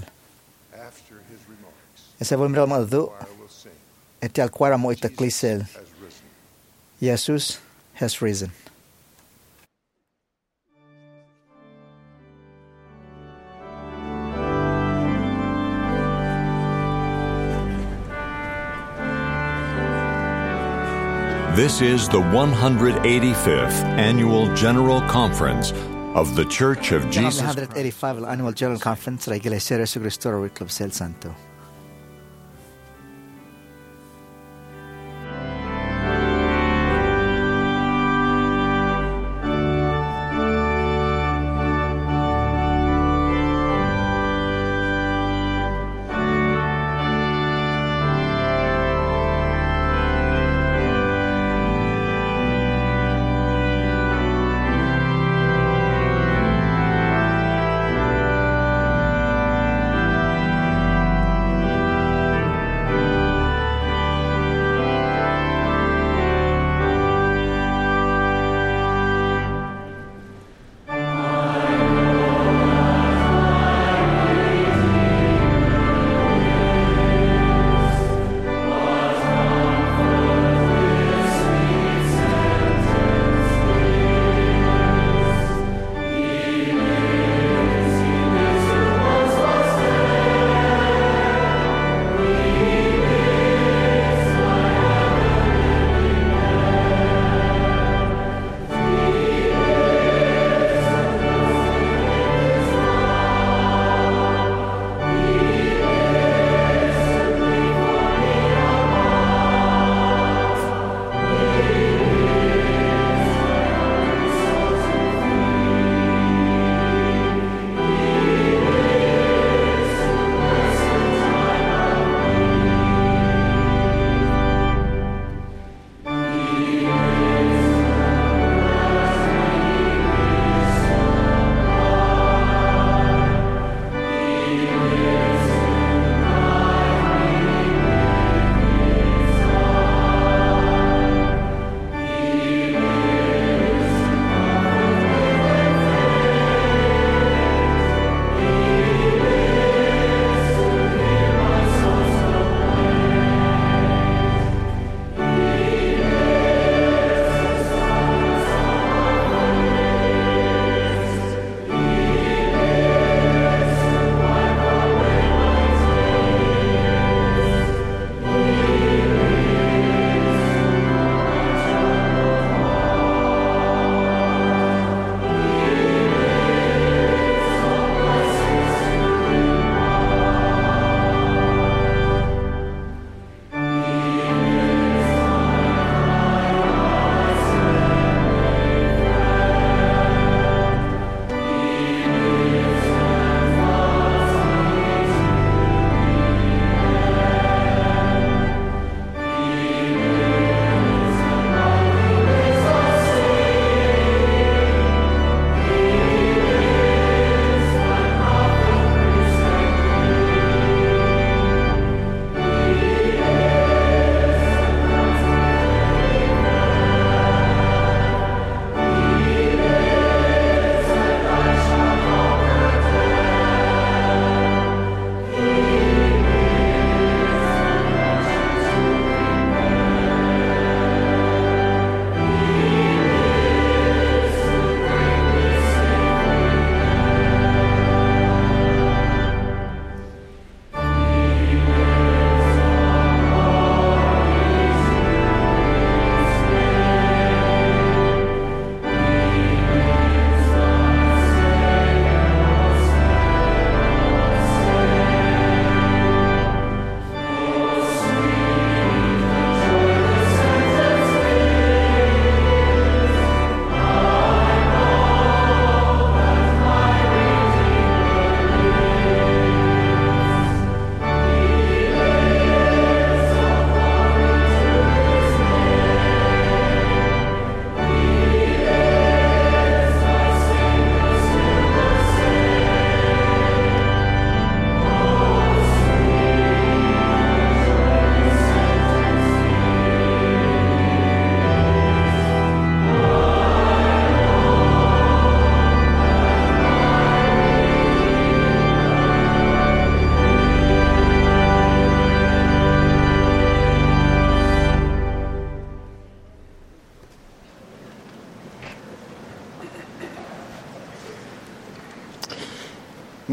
Several mretal madu etial kwara mo itaklisel Jesus has risen. This is the one hundred eighty-fifth Annual General Conference of The Church of Jesus one hundred eighty-five Annual General Conference la Iglesia Jesu Cristo Club Sel Santo.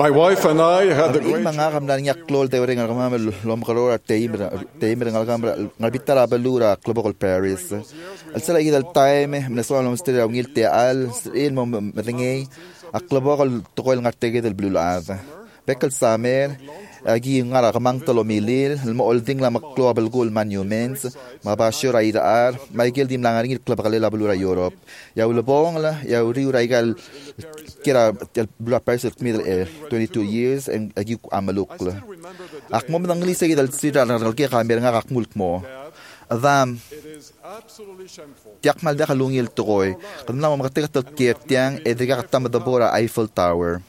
My wife and I had the Ang great mga kamdan niya klol tayo rin ang kamamel lom kalora taimra taimra ang kamra ngabitara balura klubokol Paris. Al sala idal time mnaswa lom stira ngil te al il mo matengay aklubokol tukol ngatege del blulaad. Bekal samer agi ngara kamang talo milil mo olding la maklobal goal monuments mabasyo raidar Michael dim langar ngil klub kalela balura Europe. Ya ulbong la ya uri raigal kira blue person middle eh twenty-two years and agi amaluk la ak mo nang lisa gidal sira nang ke kamera nga akmulk mo adam tiak mal da kalungil toy kan na mo makatek tot kertiang edega katam da bora Eiffel Tower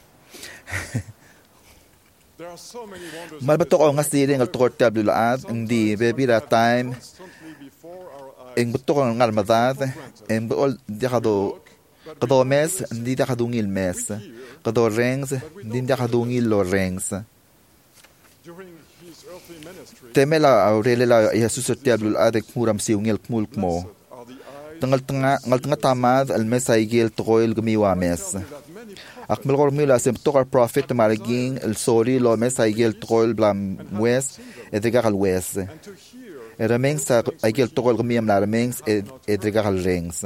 malbato ko nga siring al tukor tablo laad hindi baby that time eng buto ko ngal madad eng bol dekado kado mes hindi dekadungil mes kado rings hindi dekadungil lo rings temela aurelela Jesus tablo laad ek muram siungil mulk mo tangal tanga ngal tanga tamad al mes aigil tokoil gumiwa mes akmel kor mila sem tokar prophet mariging el sori lo mes aigel tokol blam west edega al west erameng sa aigel tokol gumiam la rameng edega al rings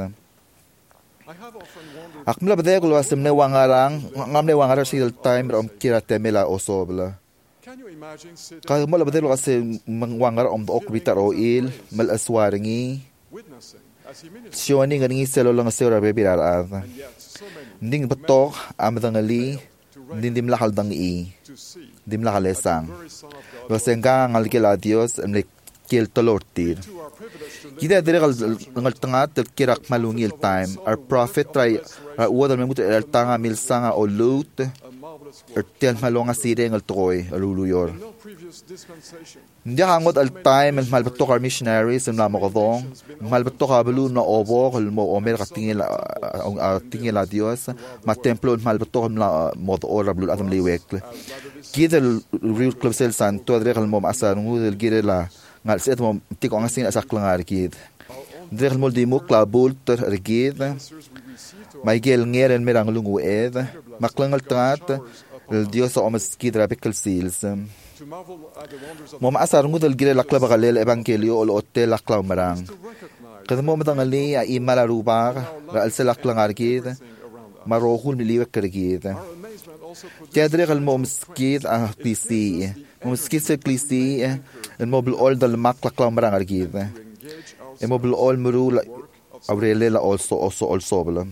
akmel badeg lo sem ne wangarang ngamne wangarang sil time rom kira temela osobla kay mo badeg lo sem mangwangar om ok bitar oil mal aswaringi sioni ngani selo lang sero bebirar ad Ding batok amadangali din dim lakal dang i dim lakal esang losenga ngal kila Dios amle kel tolortir kita dire kal ngal tangat kirak malungil time our prophet try wada memut el tanga mil sanga o lut er tel malonga sire ngal toy aluluyor Ndi hangot al time mal batok our missionaries na makodong mal batok abulu na obo kal mo omer katingil tingil a Dios ma templo mal batok na mod ora blu adam liwek kita real club sel santo adre kal mo asar ngudel gire la ngal set mo tiko ngasin asak langar kid dre mo di mo klabul ter regid Michael ngeren merang lungu ed maklangal trat el Dios o maskid rabekal sils mo maasar ngudel gire la klaba galel evangelio o hotel la klamarang kada mo matangali a imala rubar ra al selak langar kid marohul miliwek kergid Tiadre kal mo mskid a P C mo mskid se P C en mobil all dal makla klamarang argid en mobil all muru aurelela also also also bla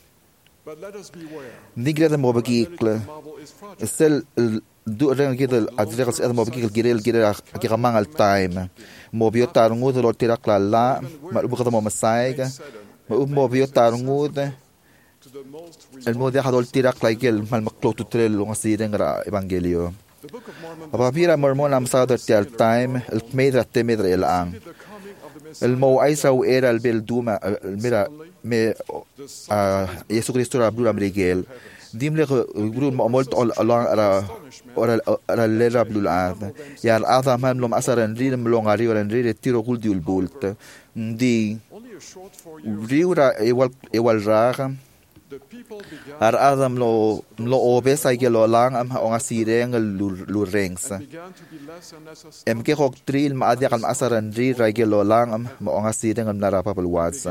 Nigre mo bagikle sel du reng gidel adregas ed mo bagikle girel girel akiramang al time mo biotar ngud lo tirak la la ma ubu mo masaiga ma ubu mo biotar ngud el mo de hadol tirak la gel mal maklo tutrel lo ngasireng ra evangelio ababira mormon am sa der tel time el medra temedra el ang el mo aisa u era el bel duma mira me a Yesu Cristo ra blura mrigel dimle gru mo molt along ara ora ara lera blula ya ada man lom asaran rin mlong ari ora rin tiro kul diul bult di riura ewal ewal raga ar adam lo lo obes ay gelo lang am o ngasireng lu rengs em ke hok tril ma adia kal asaran ri ra gelo lang am o ngasireng am narapa pelwats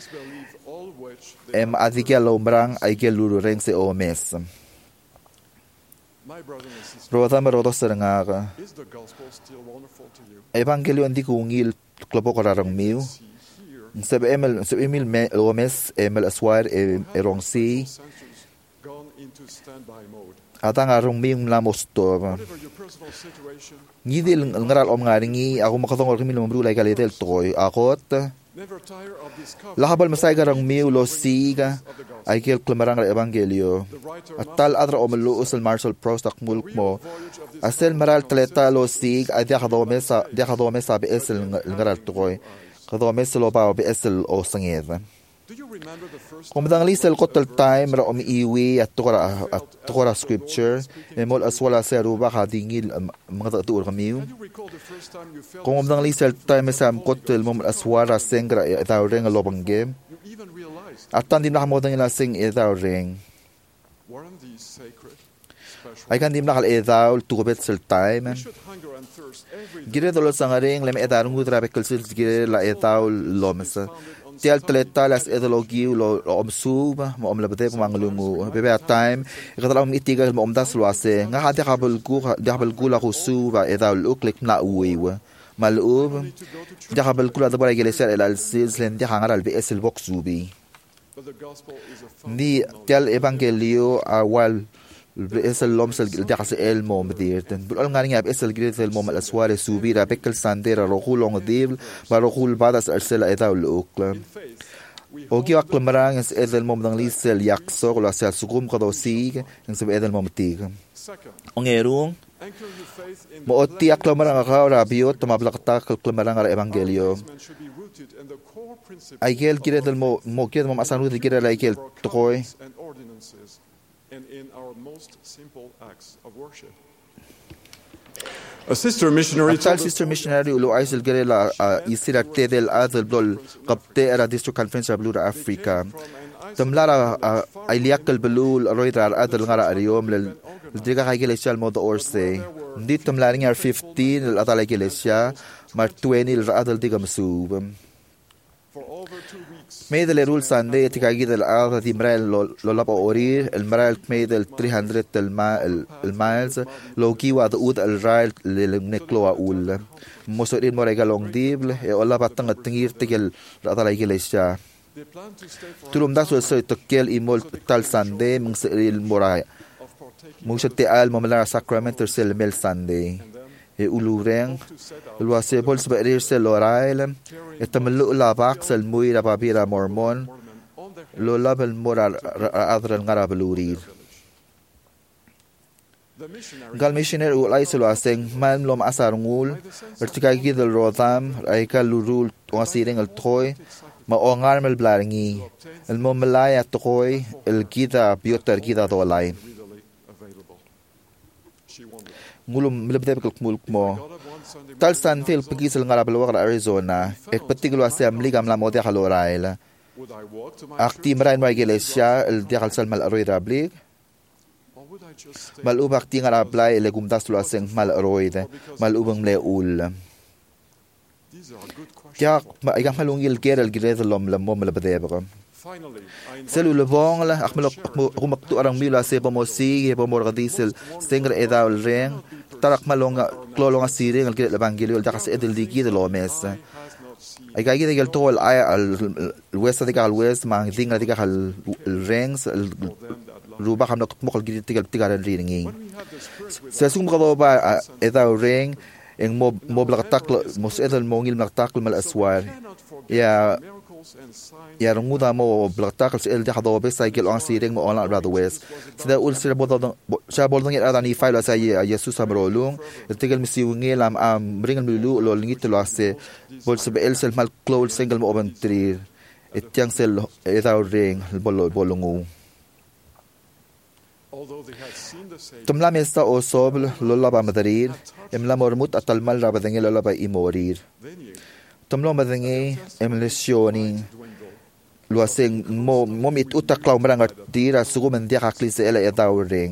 em adia lo brang ay gelo rengs e o mes Rota maroto seranga evangelio andi kungil klopo korarang miu Seb Emil, Seb Emil Lomes, Emil Aswar, Erong Si. Atang arong ming lamos to. Ngidil ngaral om ngaringi, ako makatong orkimi lumabru like kalitel toy. Akot. Lahabal masay garang miu lo siga. Ay kel klamarang evangelio. At tal adra om luos al Marshall Proust ak mulk mo. Asel maral taleta lo sig, ay diakadome sa diakadome sabi esel ngaral toy. Kado meselo pa be esel o sanged. Komdang lisel kotel time ra om iwi at tukara at tukara scripture emol aswala sa ruba kadingil mga tuur kamiu. Komdang lisel time sa kotel mom aswara sengra itaw reng lobang game. At tan din nakamodang ila sing itaw reng. Ay kan dimla kal edaul tugobet sel time. Gire dolo sangaring lem edarung udra bekal sil gire la edaul lomsa. Tial tleta las ideologi lo omsuba mo omlabde manglungu bebe time ikatala om itiga mo omdas luase nga hadi kabel gu dia kabel gu la kusuba edaul uklik na uiwa malub dia kabel gu la dabara gelesel el alsis len dia hangar al bs el boxubi ni tial evangelio awal es el lom sel dia kas el mom dirten bul al ngani ab es el grit el mom al asware subira bekel sandera rohulong dib barohul badas arsela edaul ukla ogi aklamrang es el mom dang lisel yakso la sel sugum qado sig en sub el mom tig ongerung mo otti aklamrang ka rabiot ma blaqta aklamrang al evangelio aigel gire del mo mo gire mom asanu gire la aigel toy and in our most simple acts of worship. A sister missionary told sister missionary ulo aisel gerela isira tedel azal dol qabte era district conference of Blue Africa tamlara ailiakal belul roidar adal ngara ariom lel diga kaigelesha al modo orse dit tamlaring ar fifteen el adal kaigelesha mar twenty el adal diga masub ميدل رول ساندي تكاجيد الأرض دي مرال لو لبا أورير المرال ميدل ثلاثمية المايلز لو كي واد أود الرايل لنكلو أول مسؤولين مريجا لون ديبل يقول لبا تنغ تنغير تجل رأضل يجلسها تلوم داسو سوي تكيل إيمول تال ساندي من سئل المراي موشة تقال مملار ساكرامنتو سيل ميل ساندي ulureng luase bols berir se lorail etamlu la bax el muy la babira mormon lo label moral adra ngara belurir gal missioner u laiselo aseng man lom asarungul ertika gidel rodam aika lurul wasireng el troy ma ongar mel blaringi el momelaya troy el gida bioter gida dolai ngulum milabde bekal mulk mo tal san fil pagis el ngara belwa Arizona ek patiglo assembly gam la mode halorail akti mrain ma iglesia el dial sal mal aroid rablig mal ubak ti ngara blay le gumdas lo aseng mal aroid mal ubang le ul ya ma igam halungil gerel gred lom lam mo milabde bekam selu le bong la akmelo kumaktu arang mila se pomosi pomorgadisel stenger edal reng tarak malonga klolonga sire ngal kile evangelio dakas edel digi de lomes ay gagi de gel tol ay al west de gal west mang dinga de gal rengs ruba hamna mokol gidi tigal tigal ringi sesum gado ba edal reng en mob mob la tak mos edel mongil naktak mal aswar ya ya runguda mo blaktakal el de hado be cycle on sireng mo on rather west sida ul sir bodong sha bodong ya adani file sa ye Jesus amrolung tigal misiwingi lam am bringal milu lo lingit lo ase bol se el sel mal close single mo oben tri etyang sel etau ring bol bolungu tumla mesta o sobl lo laba madrid emla mormut atalmal rabadengel lo laba imorir tumlo madengi emlesioni lo aseng mo momit utaklaw marang tira sugo mendia kakli se ela edawring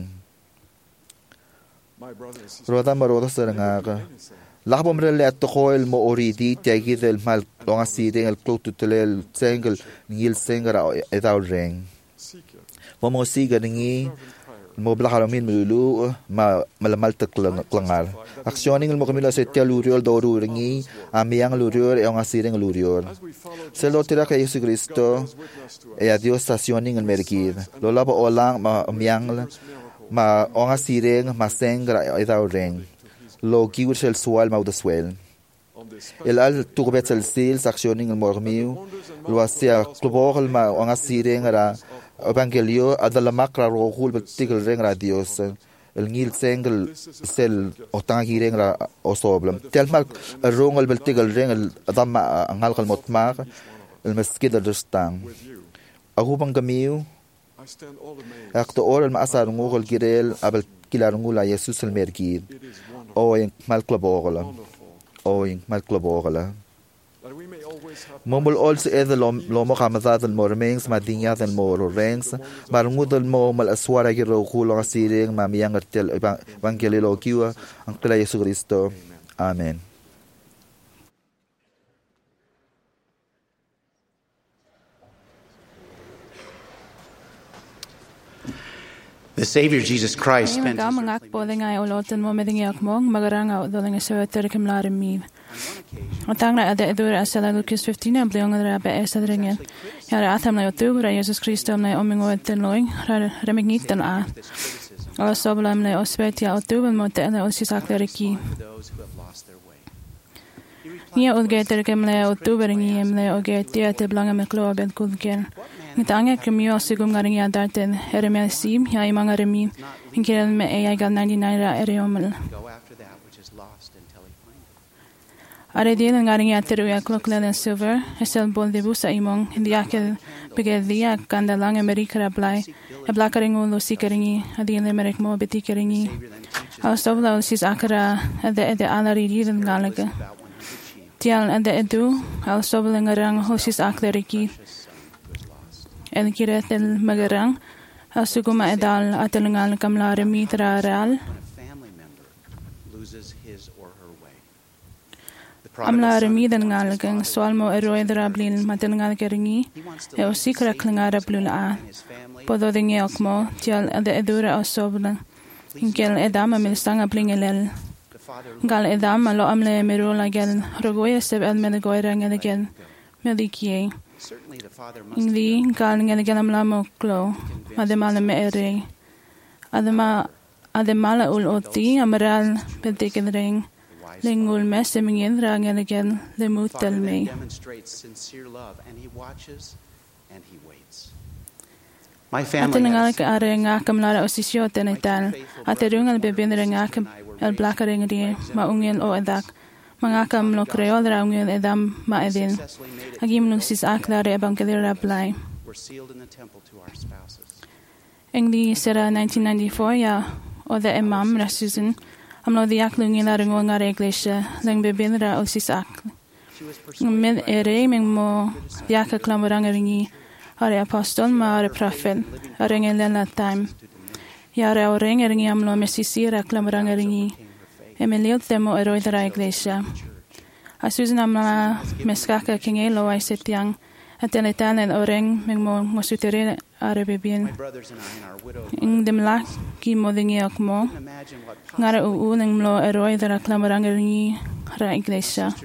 roda maroda seranga lahbom rele atkoil mo oridi tagi del mal longa sideng el clo tutelel single nil sengara edawring mo siga ningi mo blaharamin mulu ma malamal taklang klangar aksyoning mo kamila sa teluriol doru ringi amiyang lurior e ang asireng lurior selo tira kay Yesu Kristo e a Dios stationing el merkid lola ba olang ma amiyang ma ang asireng masengra e daw ring lo giwir sel sual ma udaswel el al turbet el sil aksyoning el mormiu lo asia klubol ma ang asireng ra evangelio adala makra rohul betigel reng ra Dios el ngil sengel sel otangi reng ra osoblam tel mal rongol betigel reng el adama angal kal motmar el meskid adstang agubang gamiu akto oral ma asar ngol girel abel kilar ngula Jesus el merkid o en mal klabogola o en mal klabogola Momol also either lomo kamazad and mormings, madingas and moro rings, marungudal mo malaswara giro kulong asiring, mamiyang artel evangelilo kiwa, ang kila Yesu Kristo. Amen. The Savior Jesus Christ spent his mga akpoding ay ulotan mo meding yakmong magaranga udoling sa terkim larimid. Atang na ade edura asala Lucas fifteen ang bliong na rabe esa dringen. Yara atam na yotu ra Jesus Kristo na omingo etten loing ra remignitan a. Ala soblam na ospetia otu mo te na osisakleriki. Nia udge terkim na otu beringi emle oge tia te blanga me kloben kudken. Ngitanga kemio sigum ngaring ya darten eremel sim ya imang aremi inkiran me ai gal ninety-nine ra ereomel are din ngaring ya teru ya kloklen silver esel bon de busa imong india ke begedia kandalang amerika ra blai e blakaring ulo sikaringi adin le merek mo beti keringi ausovla sis akara ade ade alari din ngalaga tial ade edu ausovla ngarang hosis akleriki el kiret el magarang asuguma edal atelngal kamlar mitra real amla remidan ngal gang swalmo eroidra blin matengal keringi e osikra klingara blula podo dinge okmo tial ade edura osobna ingel edama milstanga blingelel gal edama lo amle merola gel rogoya seb el menegoira ngel medikie Ingli gal ngel gelam lamo klo ademala me ere adema ademala ul oti amaral petikendring lingul mesemingen rangel gen le mutel me My family atengal ka are nga kamlara osisio tenetal aterungal bebendre nga el blakaring ri maungel o edak mga kam lo creo dra ungel edam ma edin agim nung sis aklare evangelir rablai eng di sera nineteen ninety-four ya o the imam rasuzen amlo di aklung ila ringo nga iglesia leng bebindra o sis ak med ere meng mo diaka klamorang ringi are apostol ma are prophet are ngel la time ya re o ring ringi amlo mesisira klamorang ringi Emilio temo eroi da iglesia. A Susan amla meskaka kingelo ai setiang ateletan en oreng mengmo mosutere arebebien. Ing demla ki modingi akmo ngara u neng mlo eroi da klamarang ringi ra iglesia.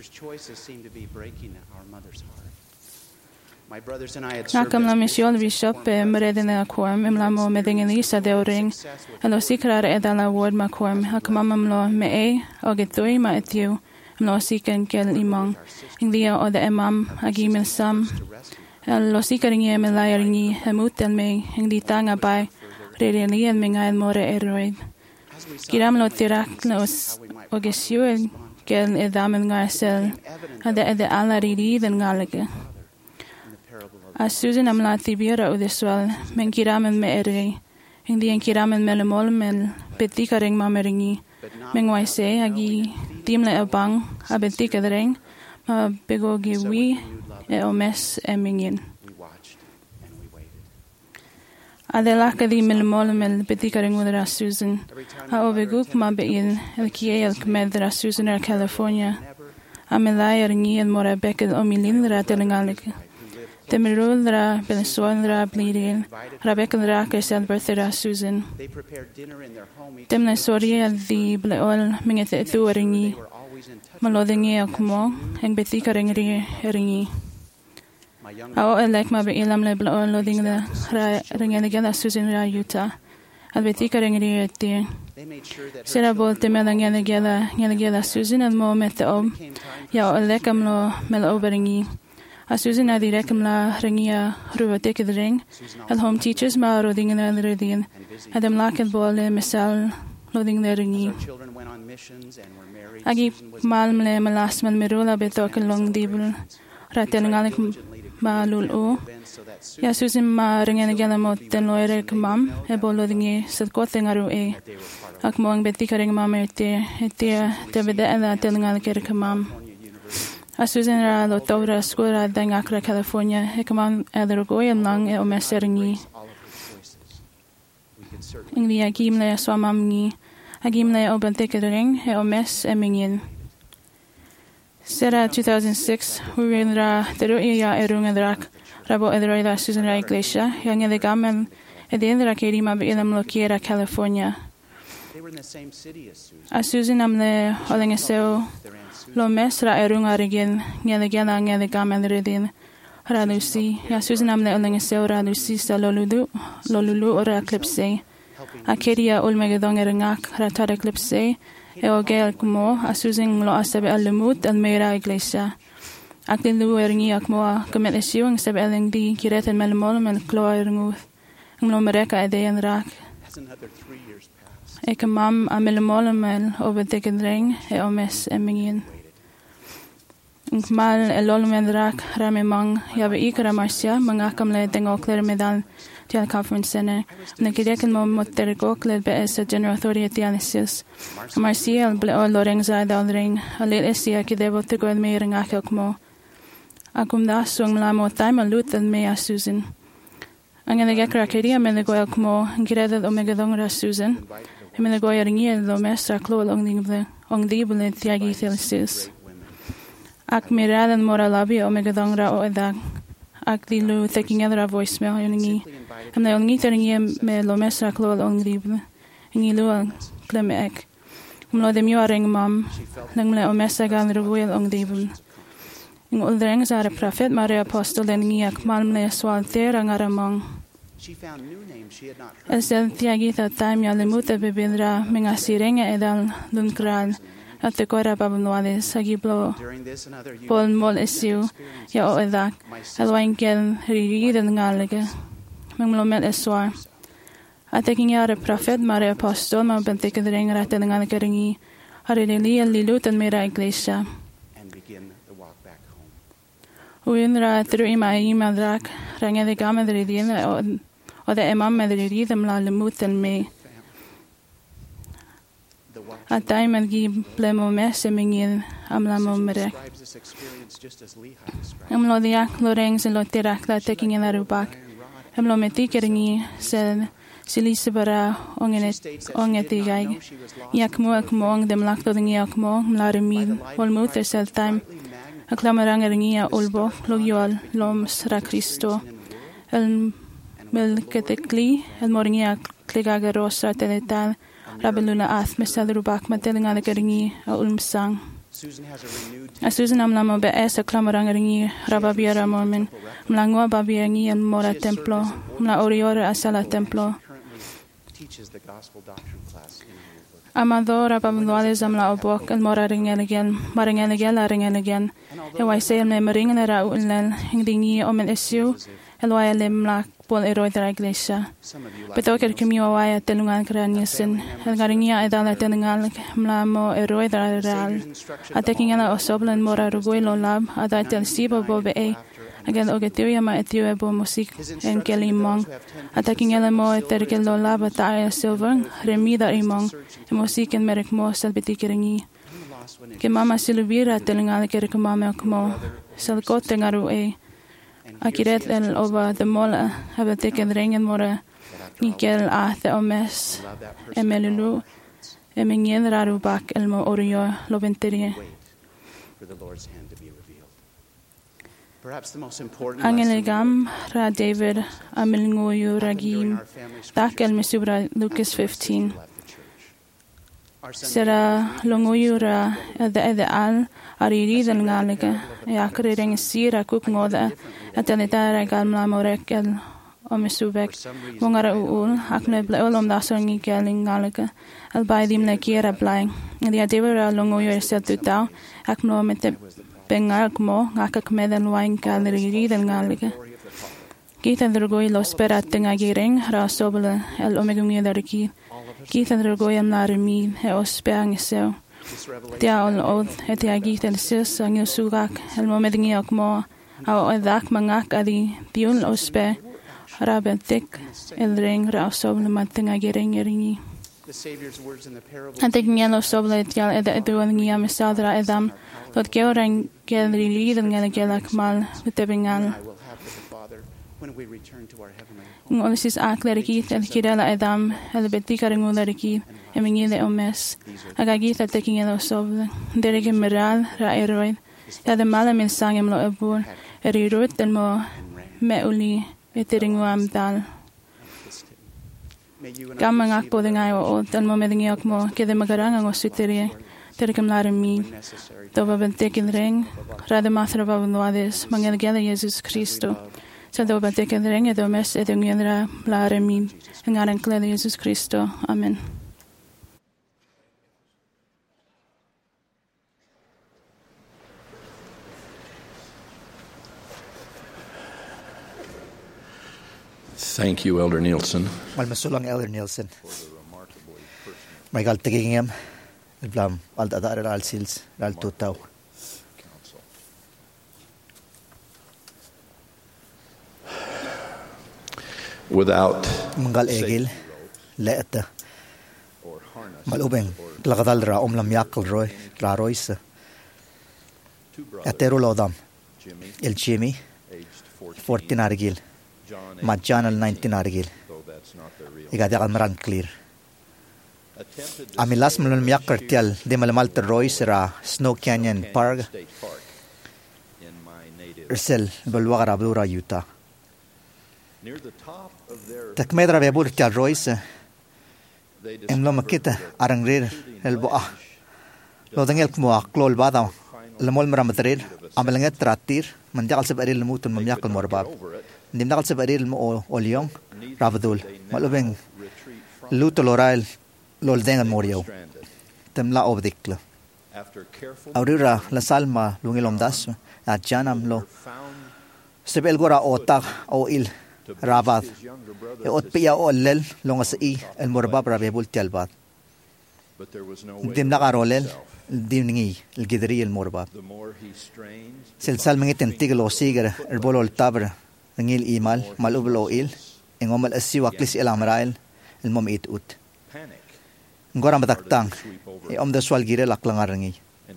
Nakam la mission bishop meredena quorum imlamo medingelisa de oreng elo sikrar edala word ma quorum hakamam lo me e ogetui ma etiu lo siken kel imong india o de imam agimel sam lo sikaring e melayaringi emutel me indi tanga bai rereni mengai more eroid kiram lo tirak los ogesiu kel edamen ngasel ade ade alariri den galege A Susan amla tibira udeswal men kiramen me ere hindi en kiramen melemol mel petikaring mameringi mengwaise agi timle abang abetikadring ma begogi wi e omes emingin Adela kadi melemol mel petikaring udra Susan a obeguk ma bein el kiel kmedra Susan er California amelaya ringi en mora bekel omilin ratelingalik Temerudra, Venezuela, bleeding, Rabekandra, Kesel, Berthera, Susan. Temne Soria, the Bleol, Minget, Thuringi, Malodingi, Akmo, and Betika Ringi, Ringi. Ao elect ma be ilam le Bleol, loading the Ringana, Susan, Utah, and Betika Ringi, dear. Serabo, Temelang, Yanagela, Yanagela, Susan, and Mo met the Om, Yao Elecamlo, Mel Oberingi. A Susan a direcem la ringia ruvatek the ring, at home teachers ma roding in the redin, at them lack and ball mesal loading the ringi. Agi malmle malasman merula betok long dibul, ratelangalik ma lul o. Ya Susan ma ringen galamot ten loere mam, e bolodingi satkotengaru e. Akmong betikaring mamerte, etia, tebede and the telangalik mam. A Susan ra lo tora skura dangakra California e kaman edrogoyam lang e omeseringi. Ingli agim le swamam ngi agim le obantikering e omes emingin. Sera two thousand six hurinra deru iya erungadrak rabo edroida Susan ra iglesia yang ele gamen edendra kerima be ilam lokiera California. A Susan amle holingeseo lo mes ra erunga regin ngele gela ngele gamen redin ra lucy ya Susan amle holingeseo ra lucy sa lolulu lolulu ora eclipse a keria ulmegedong erengak ra tar eclipse e o gel como a Susan lo asabe alemut al mera iglesia akli lu eringi akmo kemet esiung sabe elengdi kireten melmol mel kloeringu nglo mereka edean rak e kamam amelmol mel obedekendring e omes emingin Mal elol mendrak rame mang yabe ikra marsia mangakam le tengo clear medal tial conference center ne kidek mo motergo clear be es general authority tianesis marsia ble o loreng za dal ring ale esia kidebo te go me ring akmo akum da sung la mo time lut me a Susan angene gekra keria me go akmo ngireda omega dong ra Susan me go ringi do mestra klo long ding the ong di ble tiagi tianesis Ak miradan mora labi o megadongra o edag. Ak dilu taking other voicemail yungi. Am na yungi taringi me lo mesra klo al ongrib. Yungi lu al kleme ek. Mlo de miwa ring mam. Lang mle o mesra gan ruguil ongrib. Yung uldreng sa prophet mare apostol den ngi ak mal mle swal ter ang aramang. Esel tiagi ta time ya lemuta bebindra mengasireng edal lunkral. At the Kora Babunuales, Agiblo, Paul Mol Esu, Ya o Edak, Alwainkel, Riri, and Galaga, Manglomet Eswar. At taking out a prophet, Mare Apostol, Ma Bentik the ring rat and Galagaringi, Harili, and Lilut and Mira Iglesia. Uinra through Ima Ima Drak, Ranga the Gama the Ridian, or the Emam and the Ridam La Lemut and me. At time and give plemo mess emingin am la momere. Am lo diak lorengs and lo tirak la taking in a rubak. Am lo metikeringi said silisibara ongenet ongetigay. Yak mo ak mong dem lakto ng yak mo mlarimid olmut sel time. Aklamarangeringi ulbo logyol loms ra Cristo. El melketekli el moringia kligagaros ra teletal. Rabeluna ath mesal rubak matelinga de geringi a ulmsang. A Susan am lamo be es a clamarangi rababiera mormen, mlangua babiangi and mora templo, mla oriore asala templo. Amador rabamduales am la obok el mora ringeligen, maringeligel a ringeligen. E wai se me maringen ra ulnel, ingdingi omen esu, el wai lim lak. Pol eroidra iglesia. Betoker kimio waya telungan kranisin. El garingia edala telungan mlamo eroidra real. Ataking ala osoblan mora ruguilo lab. Ada tel sibo bobe e. Again ogetuya ma etiwe bo musik en kelimong. Ataking ala mo eterkel lo lab ataya silver. Remida imong. E musik en merek mo salbetikiringi. Ke mama silubira telungan kerkumame okmo. Salkote ngaru e. Akiret el oba de mola have taken ringen mora nikel a the omes emelulu emingen raru bak el mo orio lobenterie Angelegam ra David amilngoyu ragim dak el mesubra Lucas fifteen Sera longoyu ra the the al ariri del ngalega yakre ring sira kuk ngoda atanetara galmla morek el omesubek mongara uul akne bleol om dasangi geling ngalega al baidim le kiera blaing dia devera longoyu sel tutau akno mete bengal kmo ngaka kmeden wain galri del ngalega kita drogoi lo spera tenga giring ra sobla el omegumi darki kita drogoi am narmi e ospeang seo Tia ol od et ia gitel sis ang yusugak el momedingi akmo au odak mangak adi piul ospe rabentik el ring ra sobla matenga giring ringi Ante ngelo sobla tial eda eduan ngia mesadra edam lot georang gel riliden ngela gelak mal betebingal Ngolisis akleriki el kirela edam el betikaringu leriki emingile omes agagita tekingelo sobla derege meral ra eroid ya de mala mil sangem lo ebur erirut del mo meuli eteringu amdal Gamang akpo dengan o dan mo medingi akmo kede magarang ang osuteri terkem laremi to babentekin ring rada matra babenwades mangelgela Jesus Cristo sa do babentekin ring edo mes edo ngendra laremi ngarang klede Jesus Cristo amen Thank you, Elder Nielsen. Malmasulang Elder Nielsen. May kaltigingem, iblam aldadar al sils al tutaw. Without Mangal egil, leeta. Malubeng, lagadal ra omlam yakal roy, ra roysa. Atero lodam, el Jimmy, fourteen argil. Majanal nineteen argil. Igadi almaran clear. Amilas malun miyak kartial de malamal Royce ra Snow Canyon Park. Ersel balwara blura Utah. Takmedra bebur tial Royce. Emlo makita arangrir el boa. Lo dangel kmua klol bada. Lamol maramadrir. Amalanget tratir. Manjakal sabaril lamutun mamyakal morbab. Nim nakal sa baril mo o liyong, rabadul, malubeng, luto lorail, loldengan moriyaw, temla obdikla. Aurira la salma lungilom daso, at janam lo, sebel gora otak o il, rabad, e ot piya o lel, longa sa i, el morbab rabebul tialbat. Dim nakarolel, dim ningi, el gidri el morbab. Silsal mengitin tigil o sigar, el bolol tabra, ngil imal malublo il engomal asiwa klis elamrail el mom it ut ngora mataktang e om da swal gire laklangarangi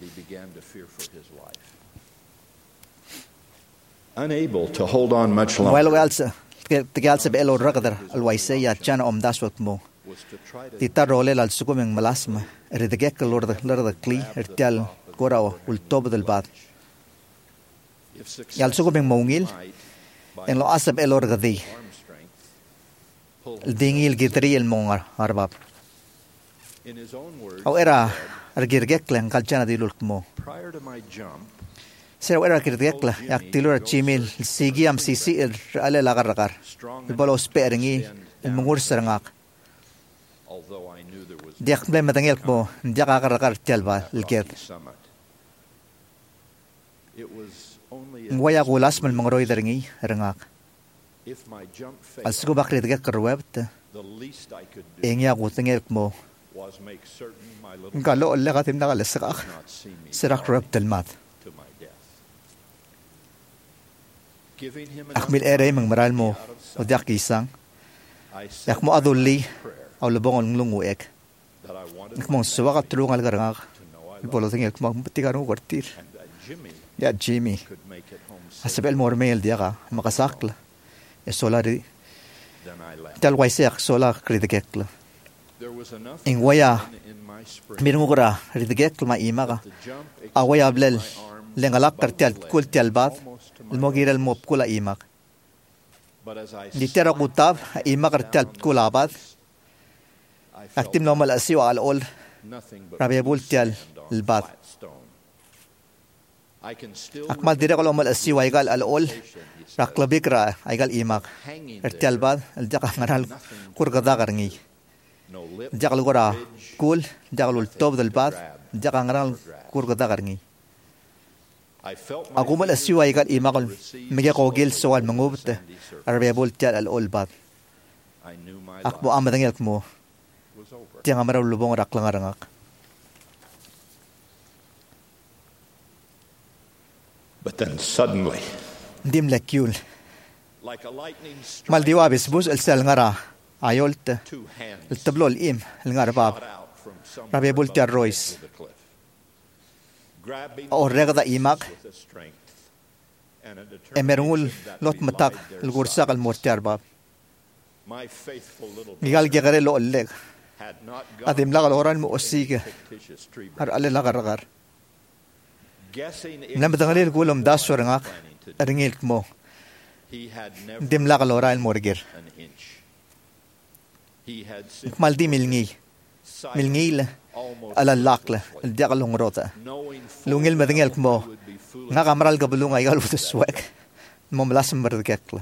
unable to hold on much longer well well tigal sa belo ragdar alwaise ya chana om daswat mo titar role al sukumeng malasma redegek lord lord kli ertial gora ul tob del bad yal sukumeng mongil en lo asab el orgadi el dingil gitri el mongar arbab au era argirgek len kalchana dilul mo sera era argirgek la yaktilur chimil sigi am sisi el ale lagar el bolos peringi el mungur serangak diak ble matangel mo diak agar telba el get Ngwaya gulas mal mangroy daringi rangak. Alsugo bakrit gak karwebt. Engya gutengel mo. Ngalo alle gatim na galasakak. Sirak rwebt almat. Akmil ere mang maral mo o diak isang. Yak mo aduli aw labong ang lunguek. Yak mo suwa ka tulungal garangak. Bolo tengel mo tikarong kwartir. Ya Jimmy asabel mormel dia ka makasakla e solari tal waisak sola kridekla in waya mirungu kura kridekla ma imaka awaya blel lengalak kartial kultial bat ilmogirel mop kula imak ditera kutab imak kartial kula bat aktim normal asiwa al ol rabebul tial albat Akmal dire kalau mal asi waigal al ol raklabik ra aigal imak ertial bad el jaka ngaral kurgada garngi jakal gora kul jakal ul top del bad jaka ngaral kurgada garngi aku mal asi waigal imak mege kogil soal mangubte arbebul tial al ol bad akbo amadang yakmo tiang amara lubong raklangarangak But then suddenly, dim lakyul. Maldiwa bisbus el sel ngara Ayolte, el tablo el im, el ngarbab, rabe bultia rois. O regda imak, emerungul lot matak, el gursak al mortiar bab. Gigal gegare lo leg. Adim lagal oran mo osige. Har ale lagar-lagar. Namdangalil gulom dasor ngak, ringil mo. Dim lagal oran morgir. Maldi milngi. Milngi le ala lakle, el diagal lungrota. Lungil madingil mo. Nga kamral kabulung aygal utuswek. Mo malasam berdekle.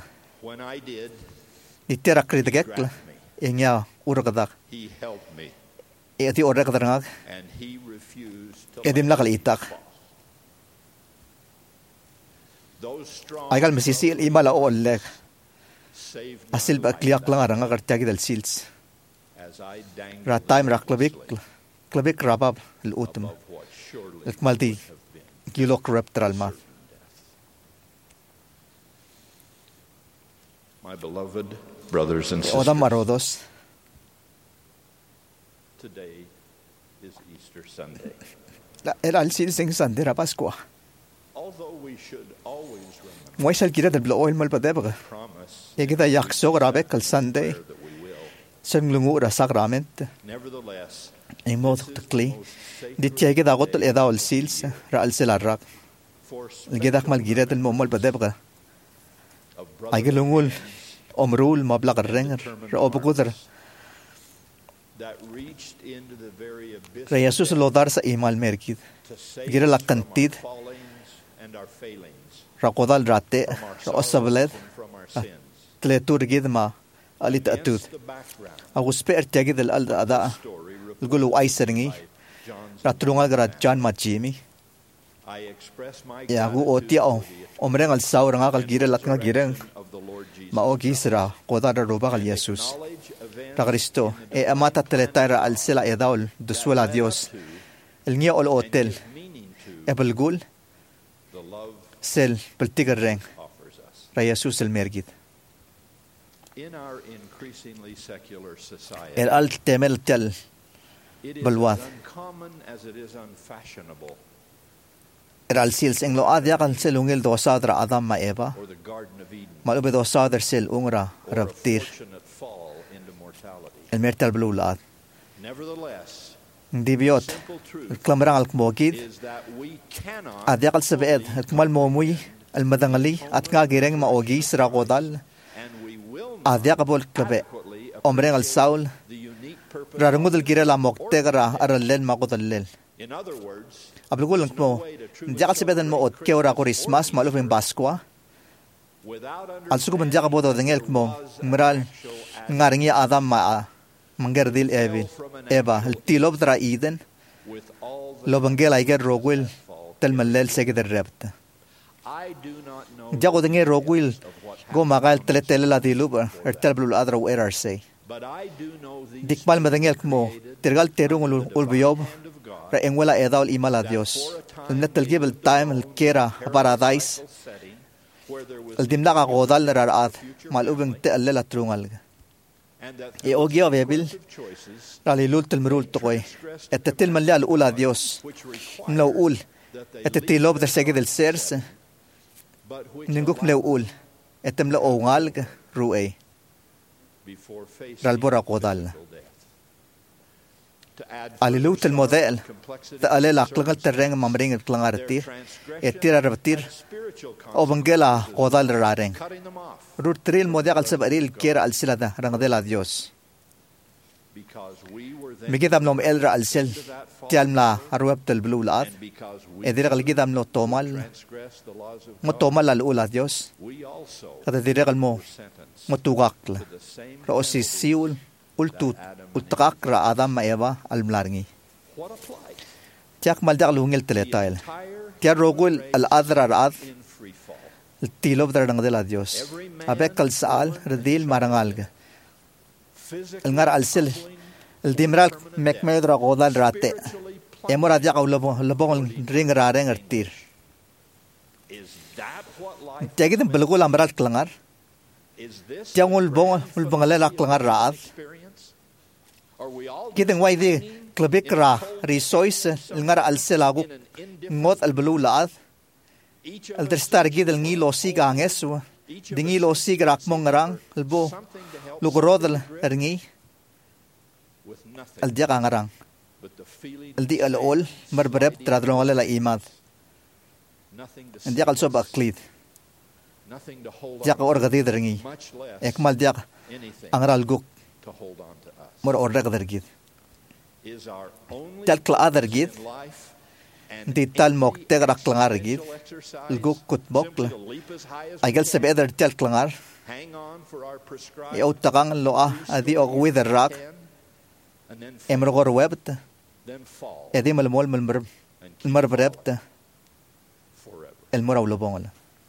Itera kridekle. Inya uragadak. Eti uragadak. Edim lakal itak. Aygal masisil imala oleg. Asil ba kliak lang arang agartiagi del sils. Rataim raklabik, klabik rabab l'utum. Maldi kilok reptral ma. My beloved brothers and sisters, Odam marodos. Today is Easter Sunday. Era al sils en Sunday ra Pascua. Although we should always remember Mo isal kira del bloil mal padebra. E kita yaksog rabek al Sunday. Sen lungu ra sakrament. Nevertheless, E mod tukli. Dit yake da gotul eda al sils ra al selarrak. El gedak mal gira del mo mal padebra. Ay gelungul omrul mablag renger ra obugudar. that reached into the very abyss Ra Jesus lo dar sa imal merkid. to save Gira us la from our kantid fallings and our failings, ra kodal rate from our ra osavled sorrows and from our sins. tletur gidma alit atud. Against the background Agus per tagid al al ada. story Gulu ay seringi. John's Ra trungal gara John Majimi. I express my Ya gu gratitude otia o. for the Omreng al saw nga kal gira lat nga gireng. of the Lord Jesus Maogi sira kodal ra roba kal Jesus. knowledge events Ra Cristo e amata teletara al sela edaul dusuela Dios. El ngia ol hotel meaning to e belgul the love sel peltigar reng. offers us. Ra Jesus el mergid. In our increasingly secular society, El al temel tel it is balwat. as uncommon as it is unfashionable Ra al sils eng lo adia kal sel ungil dosadra Adam ma Eva. or the Garden of Eden Malube dosadra sel ungra or a rabtir. fortunate fall into mortality. El mertal blulat. Nevertheless, Hindi biyot. simple truth Klamrang al kmogid. is that we cannot Adia kal sabeed. Kmal momui. Al madangali. At nga gireng maogi sira kodal. and we will not Adia kabol klabe. adequately Omreng al saul. the unique purpose. Rarungud al gira la moktegra aralel makodalel. In other words, Ablugulang mo. Hindi kal sabeedan mo ot keura Christmas maluping Paskwa. without Al suko banja ka bodo dengel mo. Mral ngaringi Adam ma manggerdil evil. Eva el tilob tra Eden. with all the Lo bangel ay ger rogwil tel malel sege der rept. I do not know Jago denge rogwil of what go happened, magal teletele la dilub er tel blul adra u erar say. but I do know these Dikmal madengel mo. Tirgal terung ul ulbiyob. hand of God Ra engwela edaul imala Dios. El netel gibel time el kera paradise. setting where there was El dimla ka godal na raraat. Malubing te alela trungal. and that E ogyo bebil. choices Ralilul tel merul tokoy. Et tel malya al ula Dios. which require Mlaw ul. that they Et tilob der sege del sers. but which Ninguk mlaw ul. Et mla ongal ruay. before facing Ralbora kodal. physical death. To add Alilu tel model. complexity Ta alela klangal terreng mamring klangartir. Et tira rabatir. spiritual O bangela kodal rareng. cutting them off Rutril model al sabaril kera al silada rangdela Dios. because we were then Migidam nom elra al sel. Tialmla arweb tel blulat. and because we E dira kalgidam no tomal. transgressed the laws of Mo God, tomal al ula Dios. we also Kada dira kal mo. were sentenced Mo tugakla. to the same Ra o si siul. Ultut. Ultakak ra Adam ma Eva al mlarngi. what applied Tiak maldak lungil teletail. entire Tiar rogul al adra raad. in free fall. El tilob dar rangdela Dios. Abek kal saal redil marangalga. Physically El ngar al sil. El dimral mekmedra godal rate. Emor adya ka lobo lobong ring rareng ertir. is that what life Tiagid belgul amral klangar. Tiang ulbong ulbong alala klangar raad. Kitang way di klabik ra resource ngara alselagu ngot albululaad. Aldristar gid al ngilo siga angesu. Dingilo siga rakmong ngarang albo lugorodal ringi. Aldiak angarang. Aldi alol marbarep tradrong alala imad. Aldiak also baklid. Diak orgadi ringi. Ekmal diak angaral guk. Mor orreg dergid. Tal kla dergid. Di tal mok tegrak klangar gid. Guk kut bokla. Aigal sebe eder tal klangar. Yaw takang loa adi og wither rak. Emrogor webt. Edi malmol malmar marbarebt. El mor awlobongala.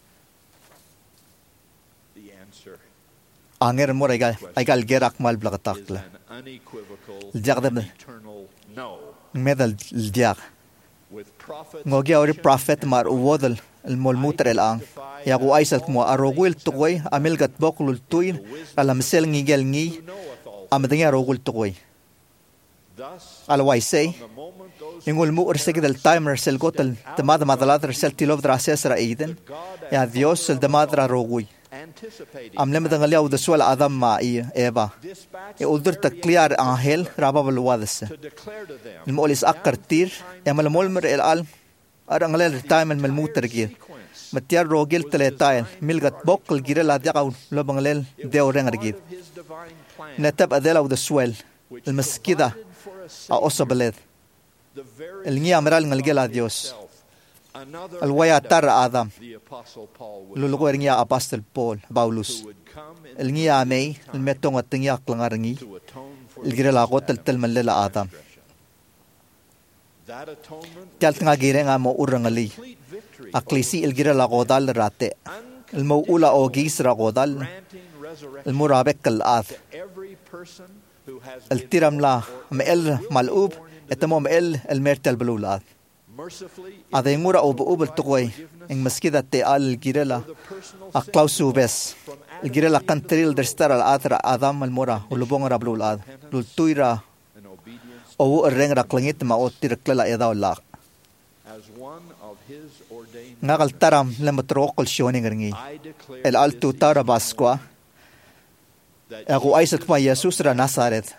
Anger mor aigal aigal gerak mal blagatakla. Jagdem medal diak. Ngogi ori prophet mar uwodal el molmuter el ang. Yagu aisal mo arogul tukoy amil gat boklul tuin alam sel ngigel ngi amadinga arogul tukoy. Alway say ingul mu ursig del timer sel gotel temad madaladr sel tilov drases ra eden ya Dios sel demadra rogui. Amlem dangalia u deswal adam ma i eva. E uldur takliar angel rababal wadas. Almolis akkartir yamal molmer el al arangalel time malmuter gi. Matiar rogil teletail milgat bokl girel adiaqaw lobangalel deorengar gi. Netab adela u deswal المسكدة أوصبلت النيا مرال نلقى ديوس الويا تر آدم لولغو رنيا أباستل بول باولوس النيا مي المتون التنيا قلنغرني الجري لاغوت التلمن للا آدم تالتنا جيرنا مو أورنغلي أقليسي الجري لاغودال راتي الموؤولة أوغيس راغودال المرابك الآذ الترم لا مئل ملؤوب اتمو مئل المرتل بلولاد هذا يمورا أو بؤوب التقوي إن مسكدة تيال الجيرلا أقلاوسو بس الجيرلا كان تريل درستر الآثر آدم المورا ولبون ربلولاد للتويرا أو الرنج رقلنيت ما أو تركلا يدا الله نقل ترم لما تروقل شوني غرني الالتو تارا باسكوا أقول أيسك ما يسوع را نصارت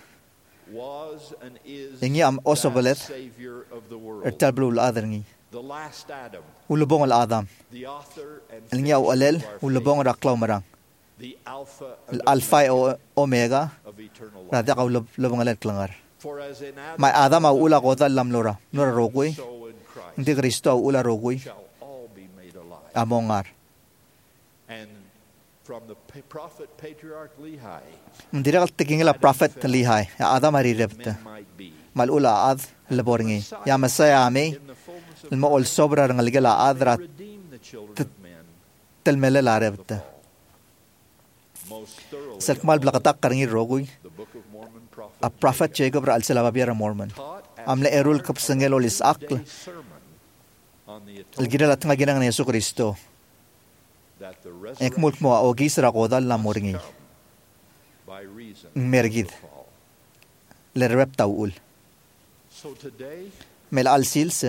إني أم أصبلت ارتبلوا الآذرني ولبون الآدم إني أو ألل ولبون رقلو مران الألفا أو أوميغا رادق أو لبون ألل كلنغر ما آدم أو أولا غوضا لم نورا نورا روغوي إنتي غريستو أو أولا روغوي أمونغار from the prophet patriarch Lehi. Mendirak tinggal prophet Lehi. Ya Adam hari rebta. Malula ad leborngi. Ya Messiah ame. Almaul sobra ngalgala adrat. Telmele la rebta. Selkmal blakatak karingi rogui. A prophet Jacob ra alsela babira Mormon. Amle erul kapsangelo lis akl. Algira latnga ginang ni Yesu Kristo. Ek mulk mo o gisra kodal la morngi mergid le repta ul mel al sils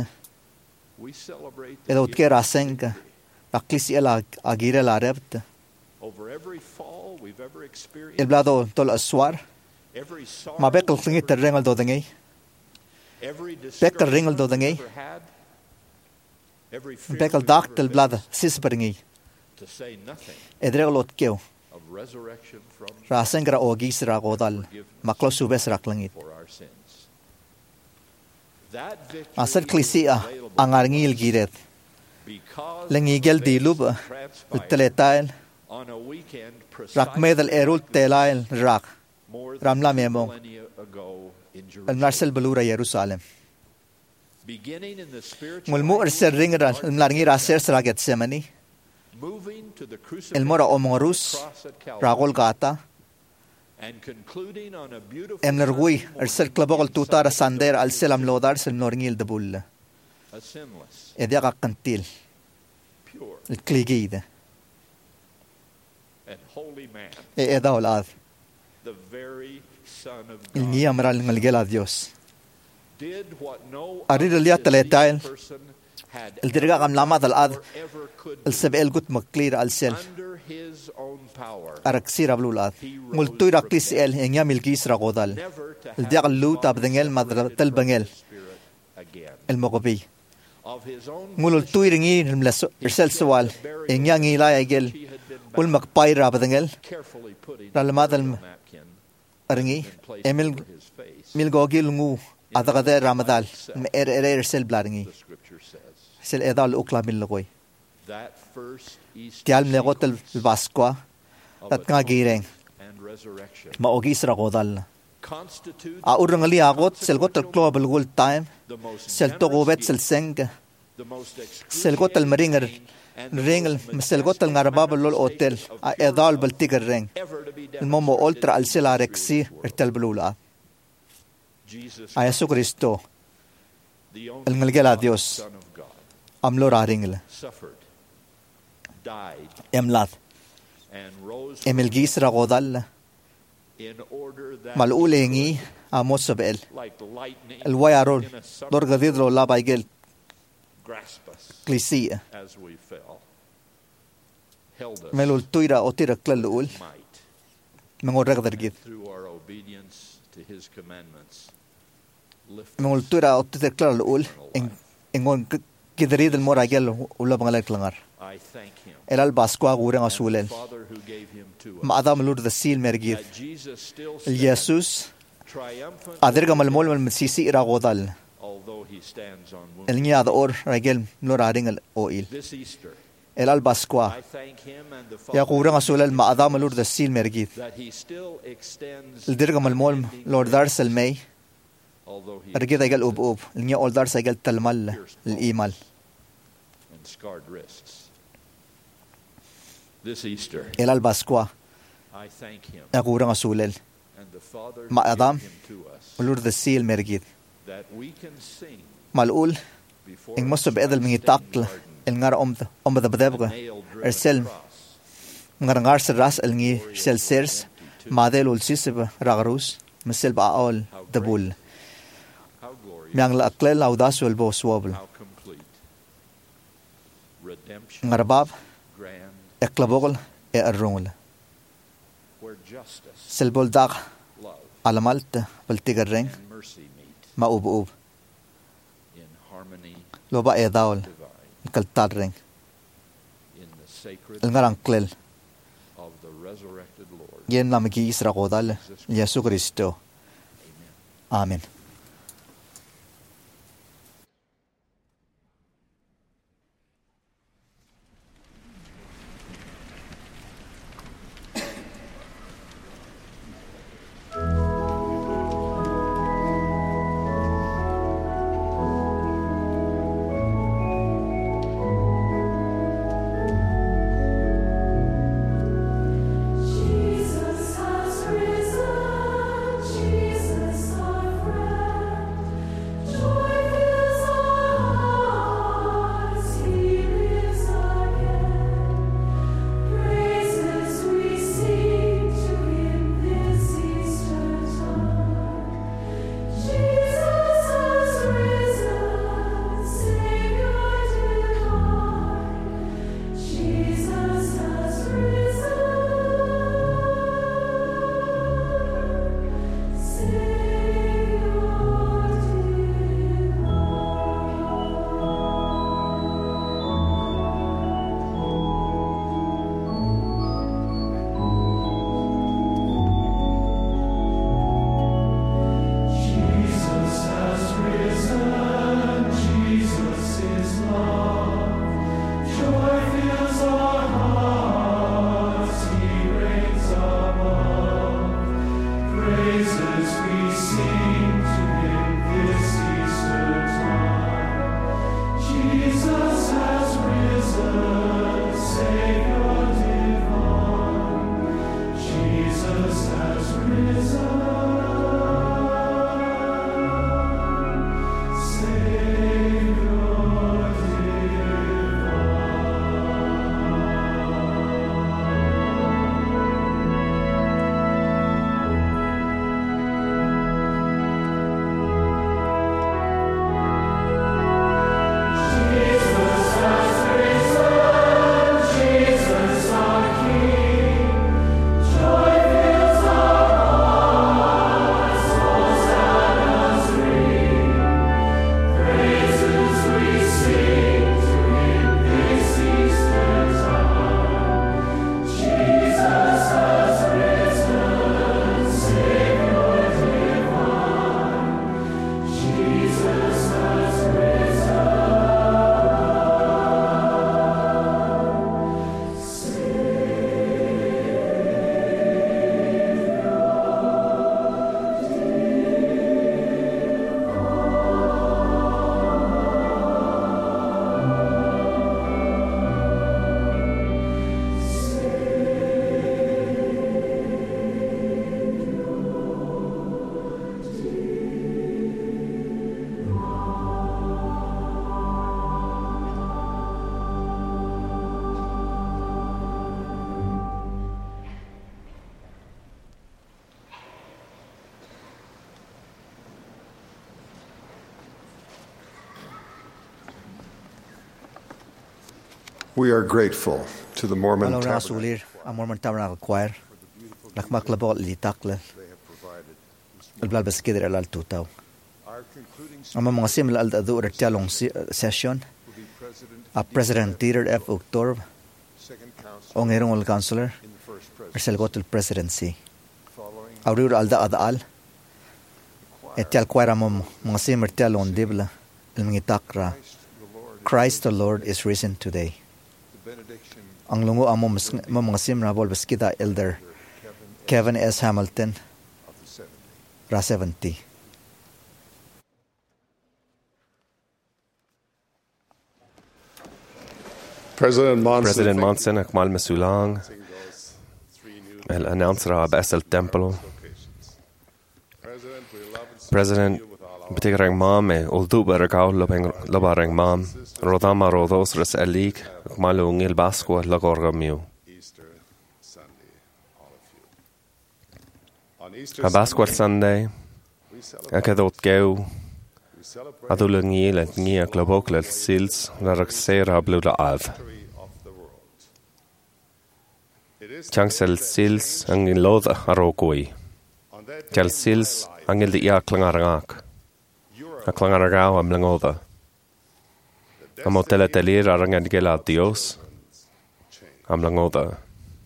edot ke rasenka aklis ela agira la repta el blado tol aswar ma bekal klingi terrengal do dengi bekal ringal do dengi bekal daktel blada sis beringi Edreglot keo. Rasengra ogis ragodal. Maklo subes raklangit. Asal klisia angarngil giret. Lengigel dilub uteletail. Rakmedal erul telail rak. Ramla memo. Al narsel belura Jerusalem. Mulmu ersel ringral narngi raser sraget semani. El mora omorus ragol gata en nergui ersel klabogol tutar sander al selam lodar sel norngil debul edia kantil el kligide e edao laad il niya maral ngalgela Dios arir liya taletail el dirga kam lama dal ad el sebel gut maklir al sel araksir ablul ad multu raklis el engya milkis ragodal el diaq lu tabdengel madra talbangel el moqbi ngulul tuiringi mlas irsel sawal engya ngila egel ul makpai rabdengel ralmadal arngi emil milgogil ngu adagade ramadal er er irsel blarngi sel edal ukla min logoy tial mlegot el Pascua tat nga gireng ma ogis ragodal a urangali agot sel got el global world time sel to gobet sel seng sel got el maringer ringel sel got el ngarbab lol hotel a edal bal tiger reng el momo ultra al sel arexi ertel blula a Jesu Cristo el ngalgela Dios amlo raringel emlat emilgis ragodal malulengi amosabel el wayarol dorgadidro labaigel klisia melul tuira otira klallul mengoragdargid mengul tuira otira klallul en engon kidrid el moragel ulla bangalak langar el al Pascua gurang asulel ma adam lur the seal mergid el Jesus aderga malmol mal sisi iragodal el niad or ragel lur aring el oil el al Pascua ya gurang asulel ma adam lur the seal mergid el derga malmol lord darsel may ergid agel ub ub el nya ol dars agel talmal el imal el al Pascua ya gurang asulel ma adam ulur the seal mergid malul ing mosob edel mingi takl el ngar om om da bedebga ersel ngar ngar ras el ngi sel sers madel ul sisib ragrus mesel ba all dabul miang la aklel audas wel bo swabl ngarbab eklabogol e arrongol selbol dag alamalt baltigarreng ma ub ub loba e daul kaltarreng el ngarang klel yen namgi isra godal Jesu Cristo amen. We are grateful to the Mormon Malo na Tabernacle sulir ang Mormon Tabernacle Choir. Nakmaklabo litakle. Alblal baskider alal tutaw. Ang mga simla al dadu or tialong session. A President Dieter F. Uchtdorf. Ong herong Counselor. Erselgotul Presidency. Auriur alda adaal. Etial choir mo mga simmer tialong dibla. Ilmingitakra. Christ the Lord is risen today. Ang lungo ang mga simra bol baskita Elder Kevin S. Hamilton, Ra seventy. President Monson, President Monson akmal masulang el announcer ab es el templo. President betegrang mam e ulduber kau lobeng lobarang mam rodama rodos res elik akmalung il basco lagorgamiu. A Basquat Sunday, a cadot geu, a dulangil et nia globokle sils, la raxera bluda av. Changsel sils angin loda arokoi. Chal sils angil di ia klangarangak. A klangaragao am langoda. A motele telir arangan gela Dios, am langoda.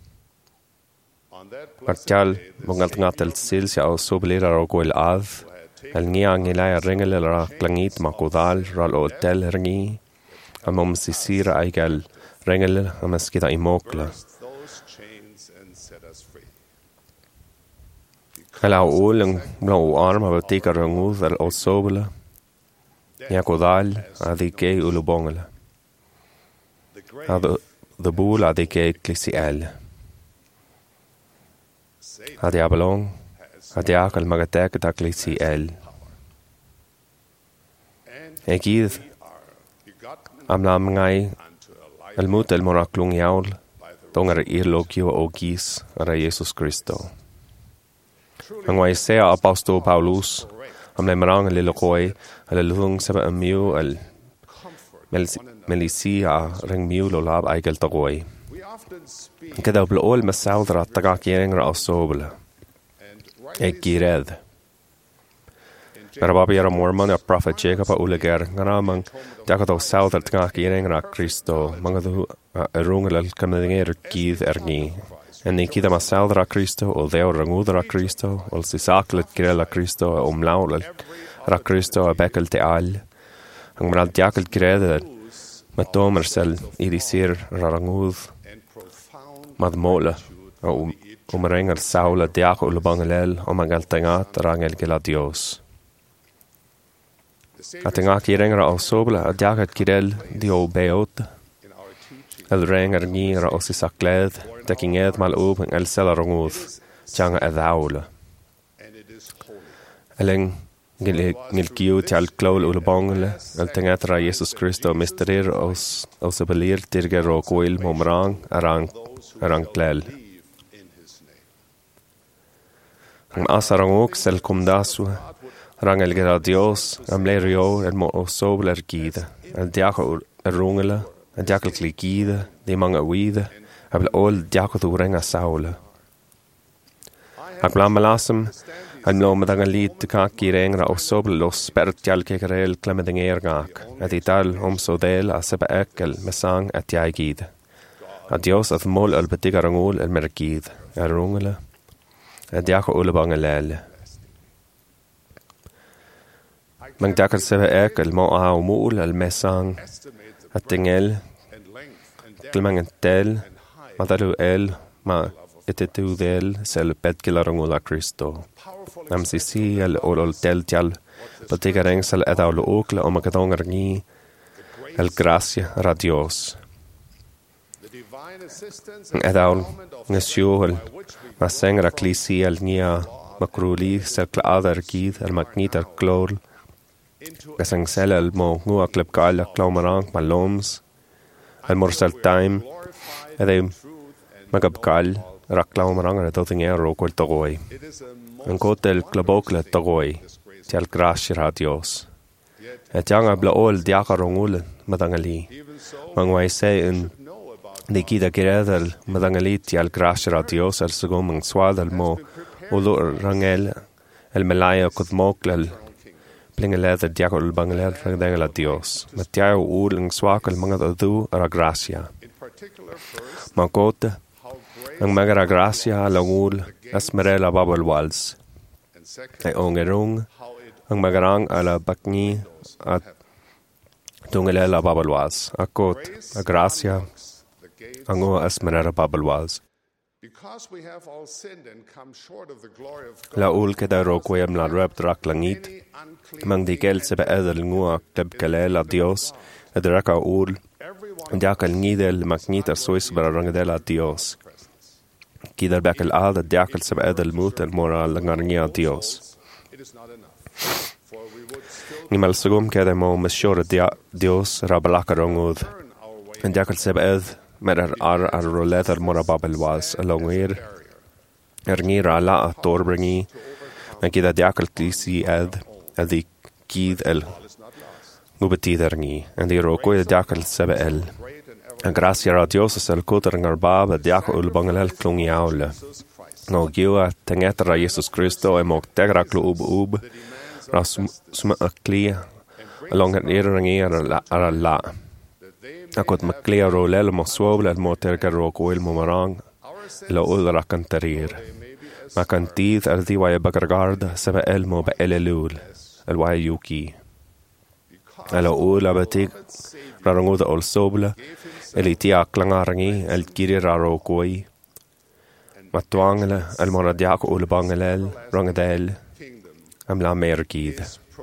Artial mongal ngatel sils ya osoblir arogol av el ngiang ilay ringel ra klangit makudal ral hotel ringi amom sisira aigal ringel amaskita imokla ala ulang blau arm abatika ranguz al osobla ya kudal adike ulubongla ado the bul adike klisial Adi abalong, adi akal magatek dakli si el. Egid, am lam ngai, el mut el moraklung yaul, tongar irlokio o gis, ara Jesus Christo. Angwai sea apostol Paulus, am le marang el lokoi, el lung seba amiu el melisi a ring miu lo lab aigel tagoi. Kada blool masaudra tagakiengra osobla. Ek gired. Narababi era Mormon a prophet Jacob a uleger ngaramang dakato saudra tagakiengra Cristo mangadu erungel al kamedinger gid ergi. En nikida masaudra Cristo o deo rangudra Cristo o sisaklet girela Cristo o umlaul ra Cristo a bekel te al. Ang mral diakel girede matomer sel idisir rarangud mad mola o umrengal saula diaco ulubangalel o magaltangat rangel gela Dios. Atingak irengra o sobla a diacat girel dio beot. El rengar ngira o sisakled dekinged mal open el selarongud changa edaula. Eleng ngil kiu tal klol ulubangale el tengatra Jesus Christo misterir os os belir tirger o koil momrang arang arang klel. Ang asarangok sel kumdasu rang el gera Dios am lerio el mo sobler gida el diaco erungela el diaco klikida de manga wida abel ol diaco tu renga saula. Ak blamalasem an no madang lit ka kirengra o sobel los pertial kekrel klemedingergak at ital om sodel a seba ekel mesang at yaigid. A Dios at mol al betigarangol el mergid erungela a diaco ulabangalele. Mang dakar seba ekel mo a umul al mesang at tingel klmangentel madalu el ma etetu del sel petkilarangol a Cristo. Nam sisi el olol tel tial betigareng sel edaul okla o magadongar ni el gracia ra Dios. Edaul ngesiol ma sengra klisi el nia makruli sel klaadar gid el magnitar klol gasang sel el mo ngua klep kala klaumarang maloms el morsal time edem magabkal raklaumarang el dotingero kol togoi en kotel klabokle togoi tial gracia ra Dios et yanga blaol diakarongul madangali mangwai se en Ni gida giredel madangalit al gracia a Dios al segum ang swad al mo ulo rangel el melaya kudmok el plingeled el diaco el bangeled rangdengel a Dios. Matiao ul ang swak el mga adu a gracia. Magote ang magara gracia al ul asmerela babel wals. Ay ongerung ang magarang ala bakni at tungelela babel wals. Akot a gracia Ango asmerera babelwals. La ul que da roquem la rep drak langit. Mang di gel sebe edel ngua kleb galela Dios. Edraka ul. Diakal ngidel magnita suis bara rangedela Dios. Kidar bekel alda diakal sebe edel mut el moral ngarngia Dios. Nimal segum kede mo mesiore Dios rabalaka rongud. Diakal sebe ed Mer ar ar rolet ar mora babel was alongir er ngir ala a torbringi me gida diakal tisi ed edi gid el nubetid er ngi en di roko e diakal sebe el a gracia a Dios el koter ngar bab diakal ul bangel klungi aule no giwa tengetra Jesus Christo e mok tegra klu ub ub ras suma aklia along er ngi ar ar la Akot maklia rolel mo suoble mo terga roko il mo marang lo ulra cantarir. Ma cantid al diwa e bagargarda sebe el mo be elelul el wa yuki. Alo ula betig raranguda ol soble el itia klangarangi el kiri raroko i. Matuangele el moradiako ul bangelel rangadel am la mergid.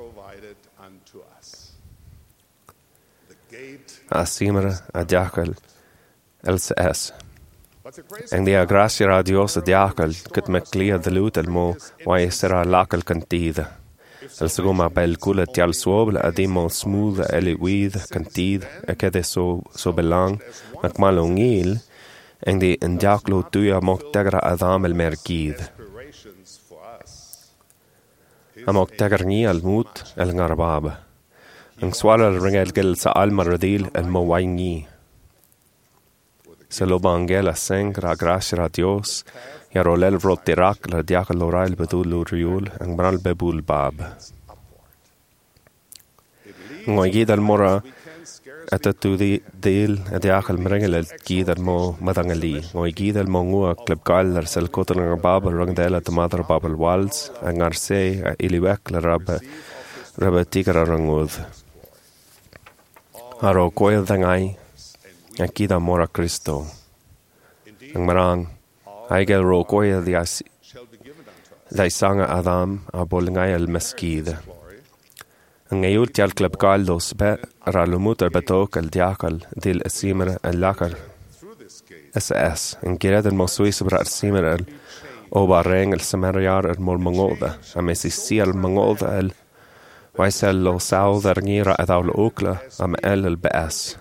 A simra a diakal el es. En dia gracia a Dios a diakal ket me clia de lut el mo wai sera lakal cantida. El seguma bel kula tial suoble a dimo smooth el weed cantid e kede so so belang mak malongil en di en diaklo tuya mok tegra adam el mergid. Amok tegarni al mut el ngarbaba. Ang swala ringel gel sa alma radil el mo waingi. Se lo bangela sengra gracia a Dios, ya rolel vrotirak la diacal lorail bedul luriul, ang bral bebul bab. Ngoy gid al mora atatu di dil a diacal mringel el gid al mo madangali. Ngoy gid al mo ngua klebgal ar sel kotel ng bab rangdela to madar babel wals, ang arse a iliwek la rabbe rabbe tigra rangud. Aro koel dangai akida mora Cristo. Ang marang aigel ro koel di as dai sanga Adam a bolngai el meskid. Ang ayul tial kleb galdos be ralumut el betok el diakal dil esimer el lakar. S S ang gired el mosuis bra esimer el obareng el samariar el mor mangolda. Am esisi el mangolda el Waisel lo sao derngira adaul ukla am el el bes.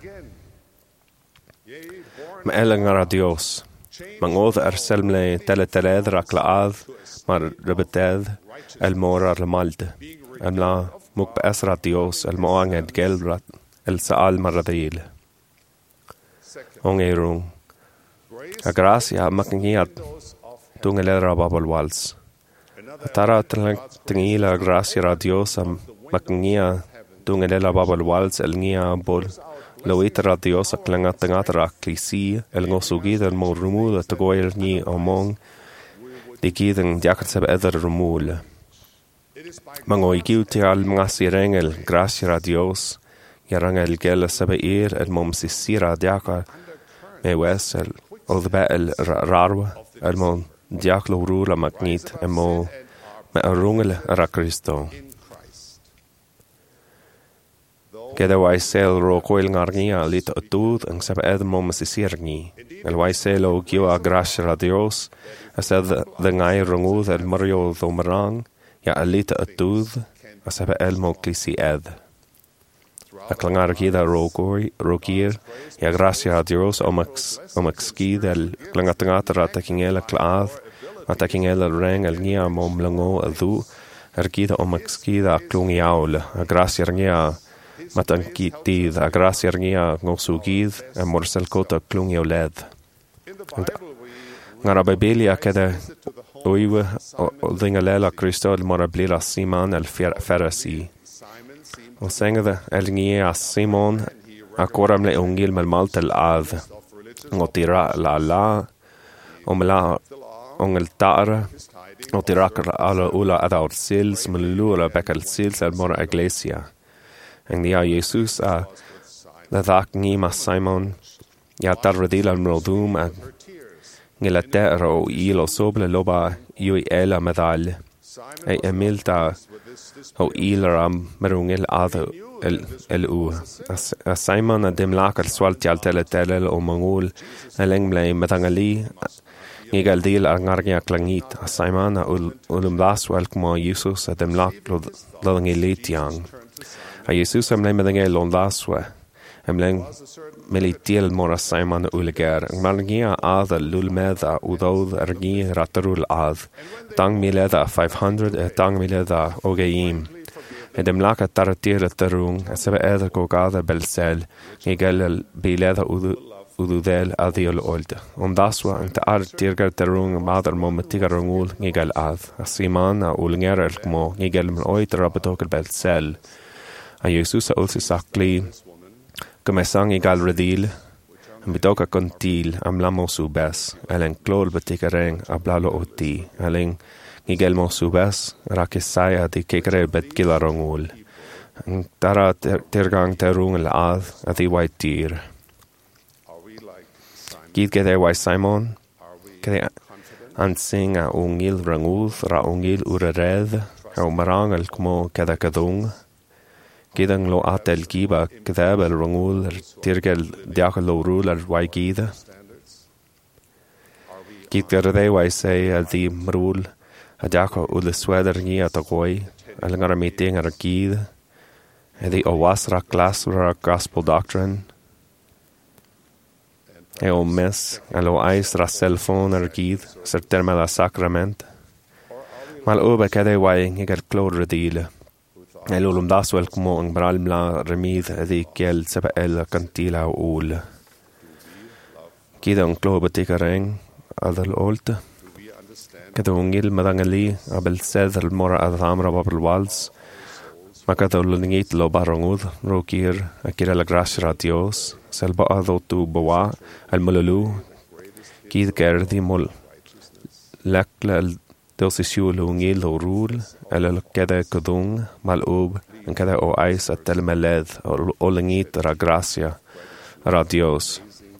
Ma el ngara Dios. Mangod er selmle tele teledra klaad mar rebeted el mora el malde. Am la muk besra Dios el moanged gelrat el saal maradil. Ongerung. A gracia makingiat tungelera babel wals. Tara tengila gracia a Dios am Makingia tungelela babel wals el ngia bol lo itra Dios a klanga tangatra klisi el ngosugid el mo rumul at goyer ni among de giden diakat sebe eder rumul mango igiuti al mga sirengel gracia a Dios yarangel gel sebe ir el mom sisira diaka me wesel ol de el rarwa el mon diaklo rula magnit el mo me arungel ara Cristo Keda waisel ro koil ngarnia lit atud ang sab ed mom sisirni. El waiselo gio a gracia a Dios, as ed the ngai rungud el mario thomarang, ya alita atud, as sab el mo clisi ed. A clangar gida ro goi, ro gir, ya gracia a Dios omax, omax gid el clangatangatra taking el claad, ataking el reng el nia mom lango adu, er gida omax gida klungi aule, a gracia ngia Matan kitid a gracia ngia ngosugid a morsel kota klungi oled. Ngara Biblia keda oiwe o dinga lela Cristo el mora blila Simon el Pharisee. O sengada el ngia Simon a koram le ungil mel maltel ad. Ngotira la la omla ongel tara ngotira ala ula adaur sils melula bekal sils el mora iglesia. En dia Jesus a la dak ngima Simon ya tarredil al mrodum a ngila terra o ilo sobre loba yui ela medal e emilta o ilaram merungil ada el el u a Simon a dem lakal swalti al tele tele o mangul eleng blay metangali ngigal dil a ngargia klangit a Simon a ulum las welkmo Jesus a dem lak lo ngilitiang a Jesus am lem medangel on laswe am leng melitiel mora Simon uleger margia ada lulmeda udod ergi ratarul ad tang mileda five hundred e tang mileda ogeim edem laka taratir tarung sebe eda gogada belsel nigel bileda udu ududel adiol olda om daswa ant ar tirgar tarung madar momentigar rungul nigel ad asimana ulnger elkmo nigel men oiter abatok belsel a Jesus a ulsi sakli Gymesang i gael redil, yn bydog ac o'n dil am la mosu bes, elen glol bytig areng a blalo o di, elen i gael mosu bes, rakisai a di kegre bet gila rongul. Yn dara dirgang derung el ad a di wai dir. Gyd gede wai Simon, gede ansing a ungil rangul ra ungil ura redd, a umarang el kmo geda gadung, Gidang lo atel giba gdeb el rongul er tirgel diachel lo rul er wai gida. Gid gerde wai say al di mrul a diacho ule sweder ni at agoi al ngara meeting ar gid. E di owasra classra gospel doctrine. E o mes al o ais ra cell phone ar gid ser termela sacrament. Mal oba kede wai ngiger clor redile. El ulum daswel como ang bral mla remid edi kiel sebe el cantila ul. Kida un klobe tikareng adal olta. Kada ungil madangali abel sedr mora adhamra babel wals. Makata ulungit lo barangud rokir akira la gracia a Dios. Selba ado tu bawa al mululu. Kid gerdi mul. Lekla el Dos isiul ungil o rul, el kede kudung, mal ub, en kede o ais a telmeled, o lingit ra gracia, ra Dios.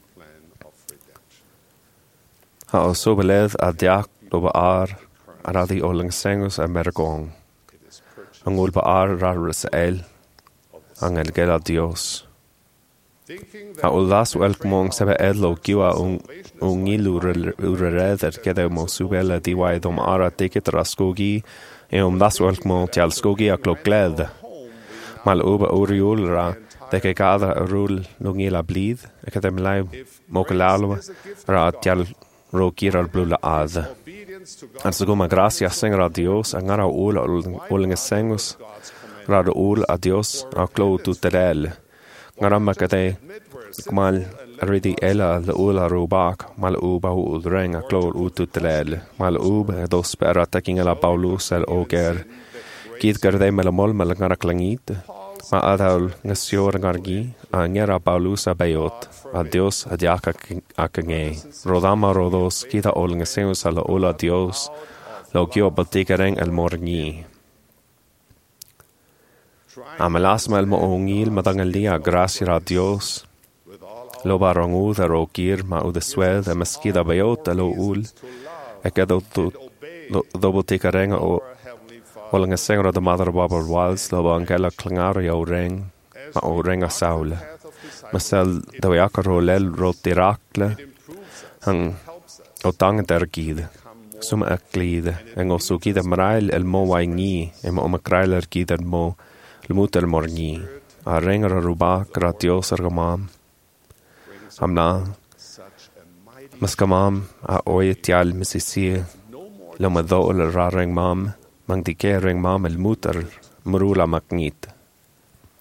Ha o sobeled a diak lo ba ar, a ra di o lingsengus a mergong. Ang ul ba ar ra risel, ang el gela Dios. Ha o las welkmong sebe edlo giwa un ungil ura red er kede mo subela diwai dom ara tiket raskogi e um las welkmong tial skogi a klokled. Mal uba uriul ra deke gada rul lungila blid e kede mlai mokalalo ra tial rokir al blula ad. Ar seguma gracia sengra Dios angara ul ulinga sengus ra ul a Dios a klo tuterel. Ngaramma kade kmal ridi ela la ula rubak mal uba ul renga klor ututlel mal uba dos pera taking la Paulus el oger kid gerde mel mol mel ngara klangit ma adal ngasior ngargi a ngera Paulus abayot a Dios adiaka akenge rodama rodos kida ol ngaseus ala ula Dios lo kio batikaren el morgi Amalas mal mo ongil madangalia gracia a Dios. Lo barangud a rokir ma u de swed a meskida bayot a lo ul. E kedo tu dobo tikarenga o olinga sengra de madar babar wals lo ba angela klangari o reng ma o renga saule. Masel dawiaka ro lel ro tirakle hang o tang der gide. Suma aklide en o sukida mrail el mo waingi e mo makrailer gide mo Lmut el morgi, a rengar a ruba gratios argamam. Amna, maskamam a oye tial misisi, loma do el rareng mam, mang dike reng mam el muter, murula maknit.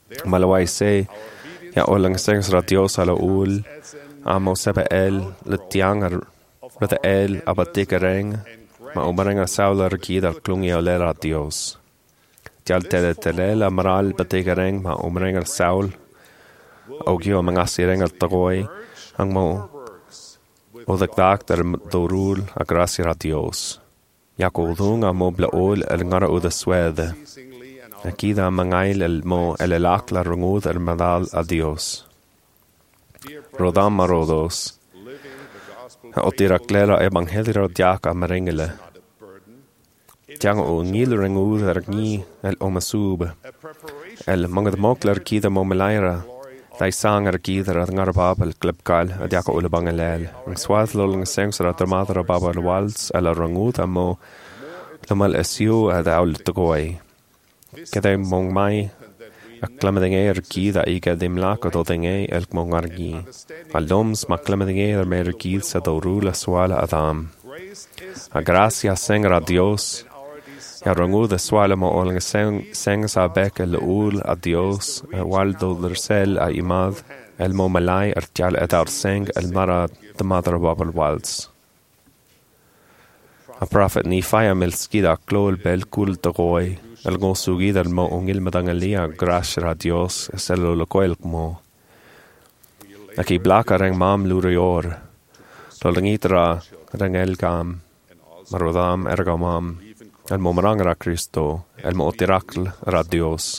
Malawai se, ya olang sengs ra Dios ala ul, amo sebe el, le tiangar, rada el, abatika reng, ma umarenga saula rikida klungi olera Dios. Dial tele tele la maral batika reng, ma umarenga saul, ogio mangasi renga tagoi, ang mo, o dagdag der dorul a gracia a Dios. Yakodung a mobla ol el ngara o de swede. Akida mangail el mo el elakla rungud el madal a Dios. Rodam marodos. O tira clera evangelio diaca marengele. Tiang o ngil rungud er gni el omasub. El mangad mokler kida momelaira. Dai sang ar gíðar að ngar babel glibgal a diaca ula bangalel. Ang swad lol ng sengs ar atamad ar babal walds ala rangud amo lamal esiu ad aul tagoi. Kada mong mai a klamadinge ar gíða i gadim laka do dinge el mong ar gi. Aldoms ma klamadinge ar mer gíð sa do rula swala adam. A gracia sengar a Dios. Ja rangud a swala mo olang sengs a bek el ul a Dios a waldo dersel a imad el mo malai ar tial et ar seng el mara the mother of our walds. A prophet ni faya mil skida klol bel kul de roi el go sugid el mo ungil madangalia grasher a Dios es el lo koel mo. Aki blaka reng mam lurior lolangitra reng el gam marodam ergamam el momarang ra Cristo, el mo otirakl ra Dios.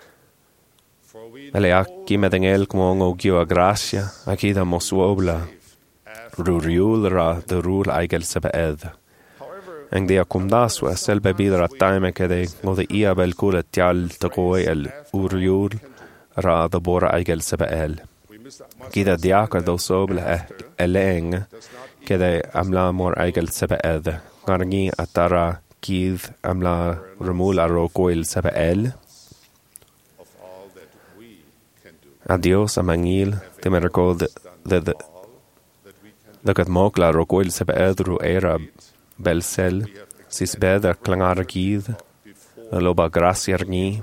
Ele aki medengel como ngo giwa gracia, aki da mo suobla, ruriul ra de rul aigel sebe ed. Eng dia kumdasu es el bebida ra taime kede ngo de ia bel kule tial te goi el uriul ra de bora aigel sebe el. Aki da diaka do sobla eleng kede amla mor aigel sebe ed. Gargi atara Gíð am la remul a rogoil sebe el. A Dios am angil, de me recol de de de de gat mog la rogoil sebe edru era bel sel, sis beda klangar gíð, a loba gracia rni.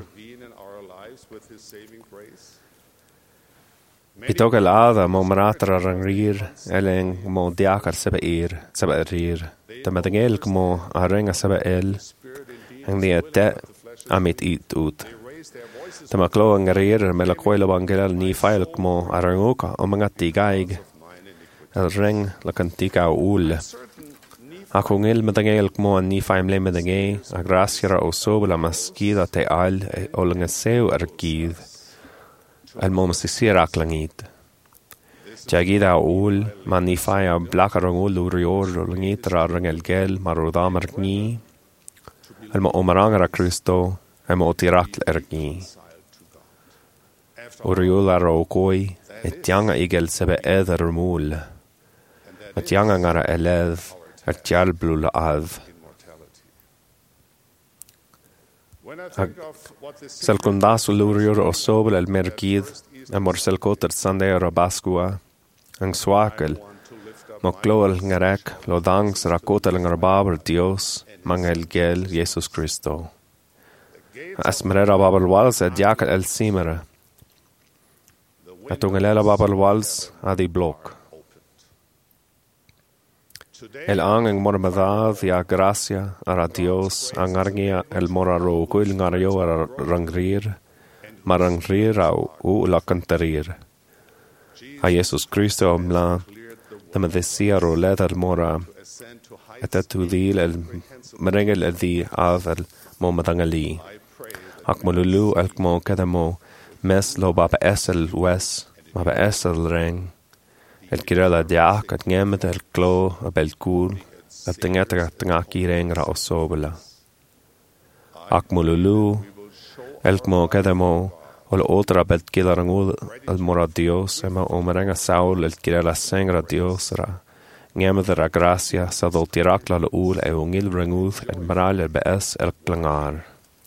Itog el ada mo maratra rangrir, eleng mo diakar sebe ir, sebe rir. Ta medengel como a renga sebe el, ang dia te amit it ut. Ta maklo ang rir me la koila bangelal ni fail como a renguka o mga tigaig, el reng la kantika ul. Ako ngil medengel como ni faim le medenge, a gracia o sob la maskida te al o langa seu argid, el mo masisir aklangit. Jagida ul, man ni faya blakar ang ul urior langitra rang el gel marudam argni, el mo omarang ra Cristo, el mo otirakl ergni. Uriol aro koi, et tianga igel sebe eder mul, et tianga ngara eled, et tial blula ad. Sel kundasu lurior o sobel el mergid, amor sel koter sande rabaskua, ang swakel, mo kloel ngarek, lo dangs rakotel ngarbaber Dios, mangel gel Jesus Cristo. Asmerera babel wals et jakel el simere. Atungelela babel wals adi blok. El ang ang mormadad ya gracia ara Dios angargia el moraro kuil ngario ara rangrir, marangrir au u la cantarir. A Jesus Cristo amla dama desia ro leather mora etatudil el merengel el di adal mo madangali akmolulu el mo kadamo mes lo baba esel wes baba esel reng el kirela diak at ngemet el klo abel kul at tengeta tengaki reng ra osobela akmolulu el mo kadamo Ol otra belt kilarangul al mora Dios ema omerenga saul el kirela sengra Dios ra ngemed ra gracia sa do tirakla lo ul e ungil rangul el maral el bes el klangar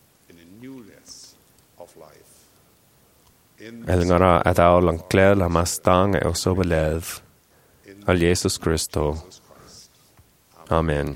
el ngara atao lang kler la mastang e osobeled al Jesus Cristo. Amen.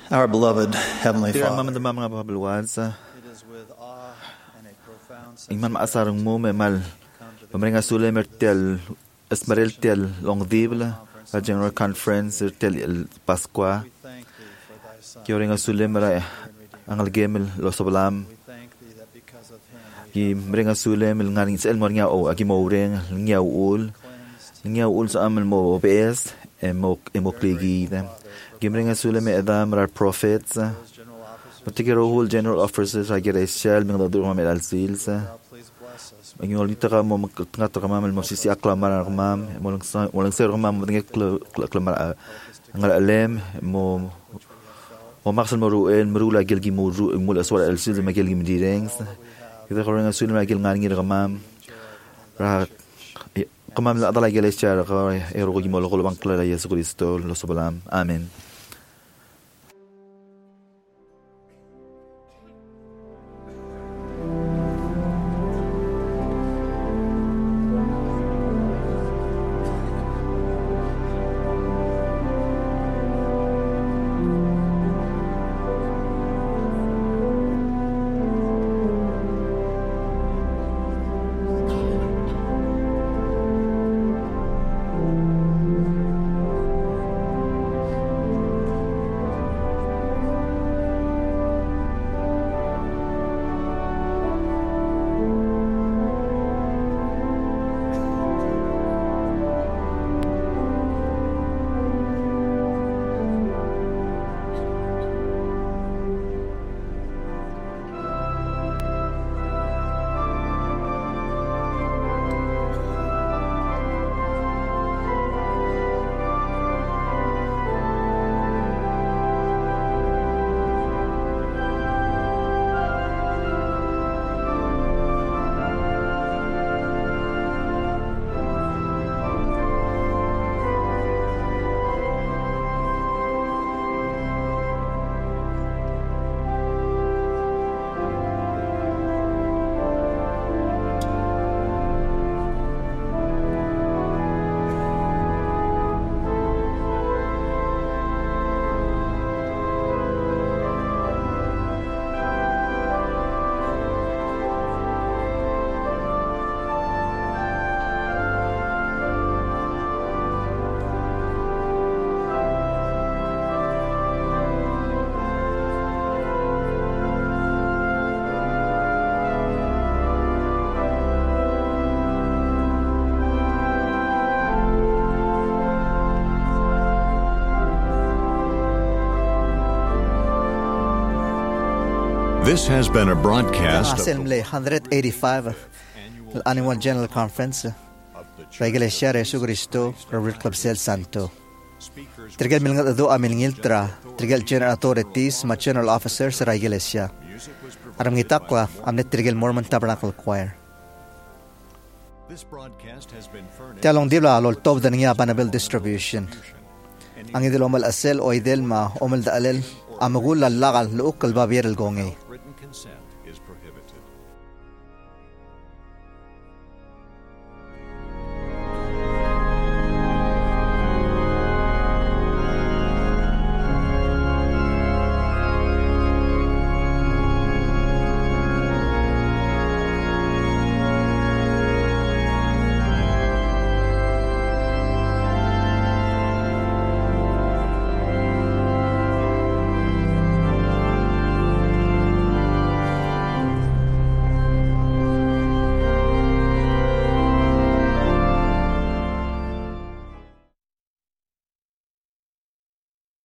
Our beloved Heavenly Tira Father, mama de mama pabalwansa. Ingman maasarang mo memal. Pamringa sule mertel esmerel tel long dibla a general conference tel el Pascua. Kioringa sule mera angal gemel lo sobalam. Ki mringa sule mel ngaring sel mornya o aki moureng ngya ul. Ngya ul sa amal mo O B S emok emokligi dem. Gimringa sule me edam rar prophets. Particular whole general officers I get a shell ming da durma mel alsils. Ang yoli taka mo ngata ka mamel mo sisi aklamar mam mo lang mo lang ser mam ngek aklamar ngal alem mo mo maksal mo ruel mrula gelgi mo ru mula swala alsils ma gelgi mdirengs. Ida korenga sule ma gel ngani ramam ra kamam la adala gel shara ka ero gi mo lo bang kla Yesu Kristo lo sobalam amen. This has been a broadcast of Assembly one eighty-five Annual General Conference la Iglesia de Jesucristo Robert Club Sel Santo. Trigel milngat ado amil ngiltra, trigel general authorities, ma general officers sa Iglesia. Aram ngitakwa amnet trigel Mormon Tabernacle Choir. Tialong dibla lol top dan nga Banabil distribution. Ang idil omal asel o idil ma omal da alel amagul lalakal luuk kalbabir el gongay. consent.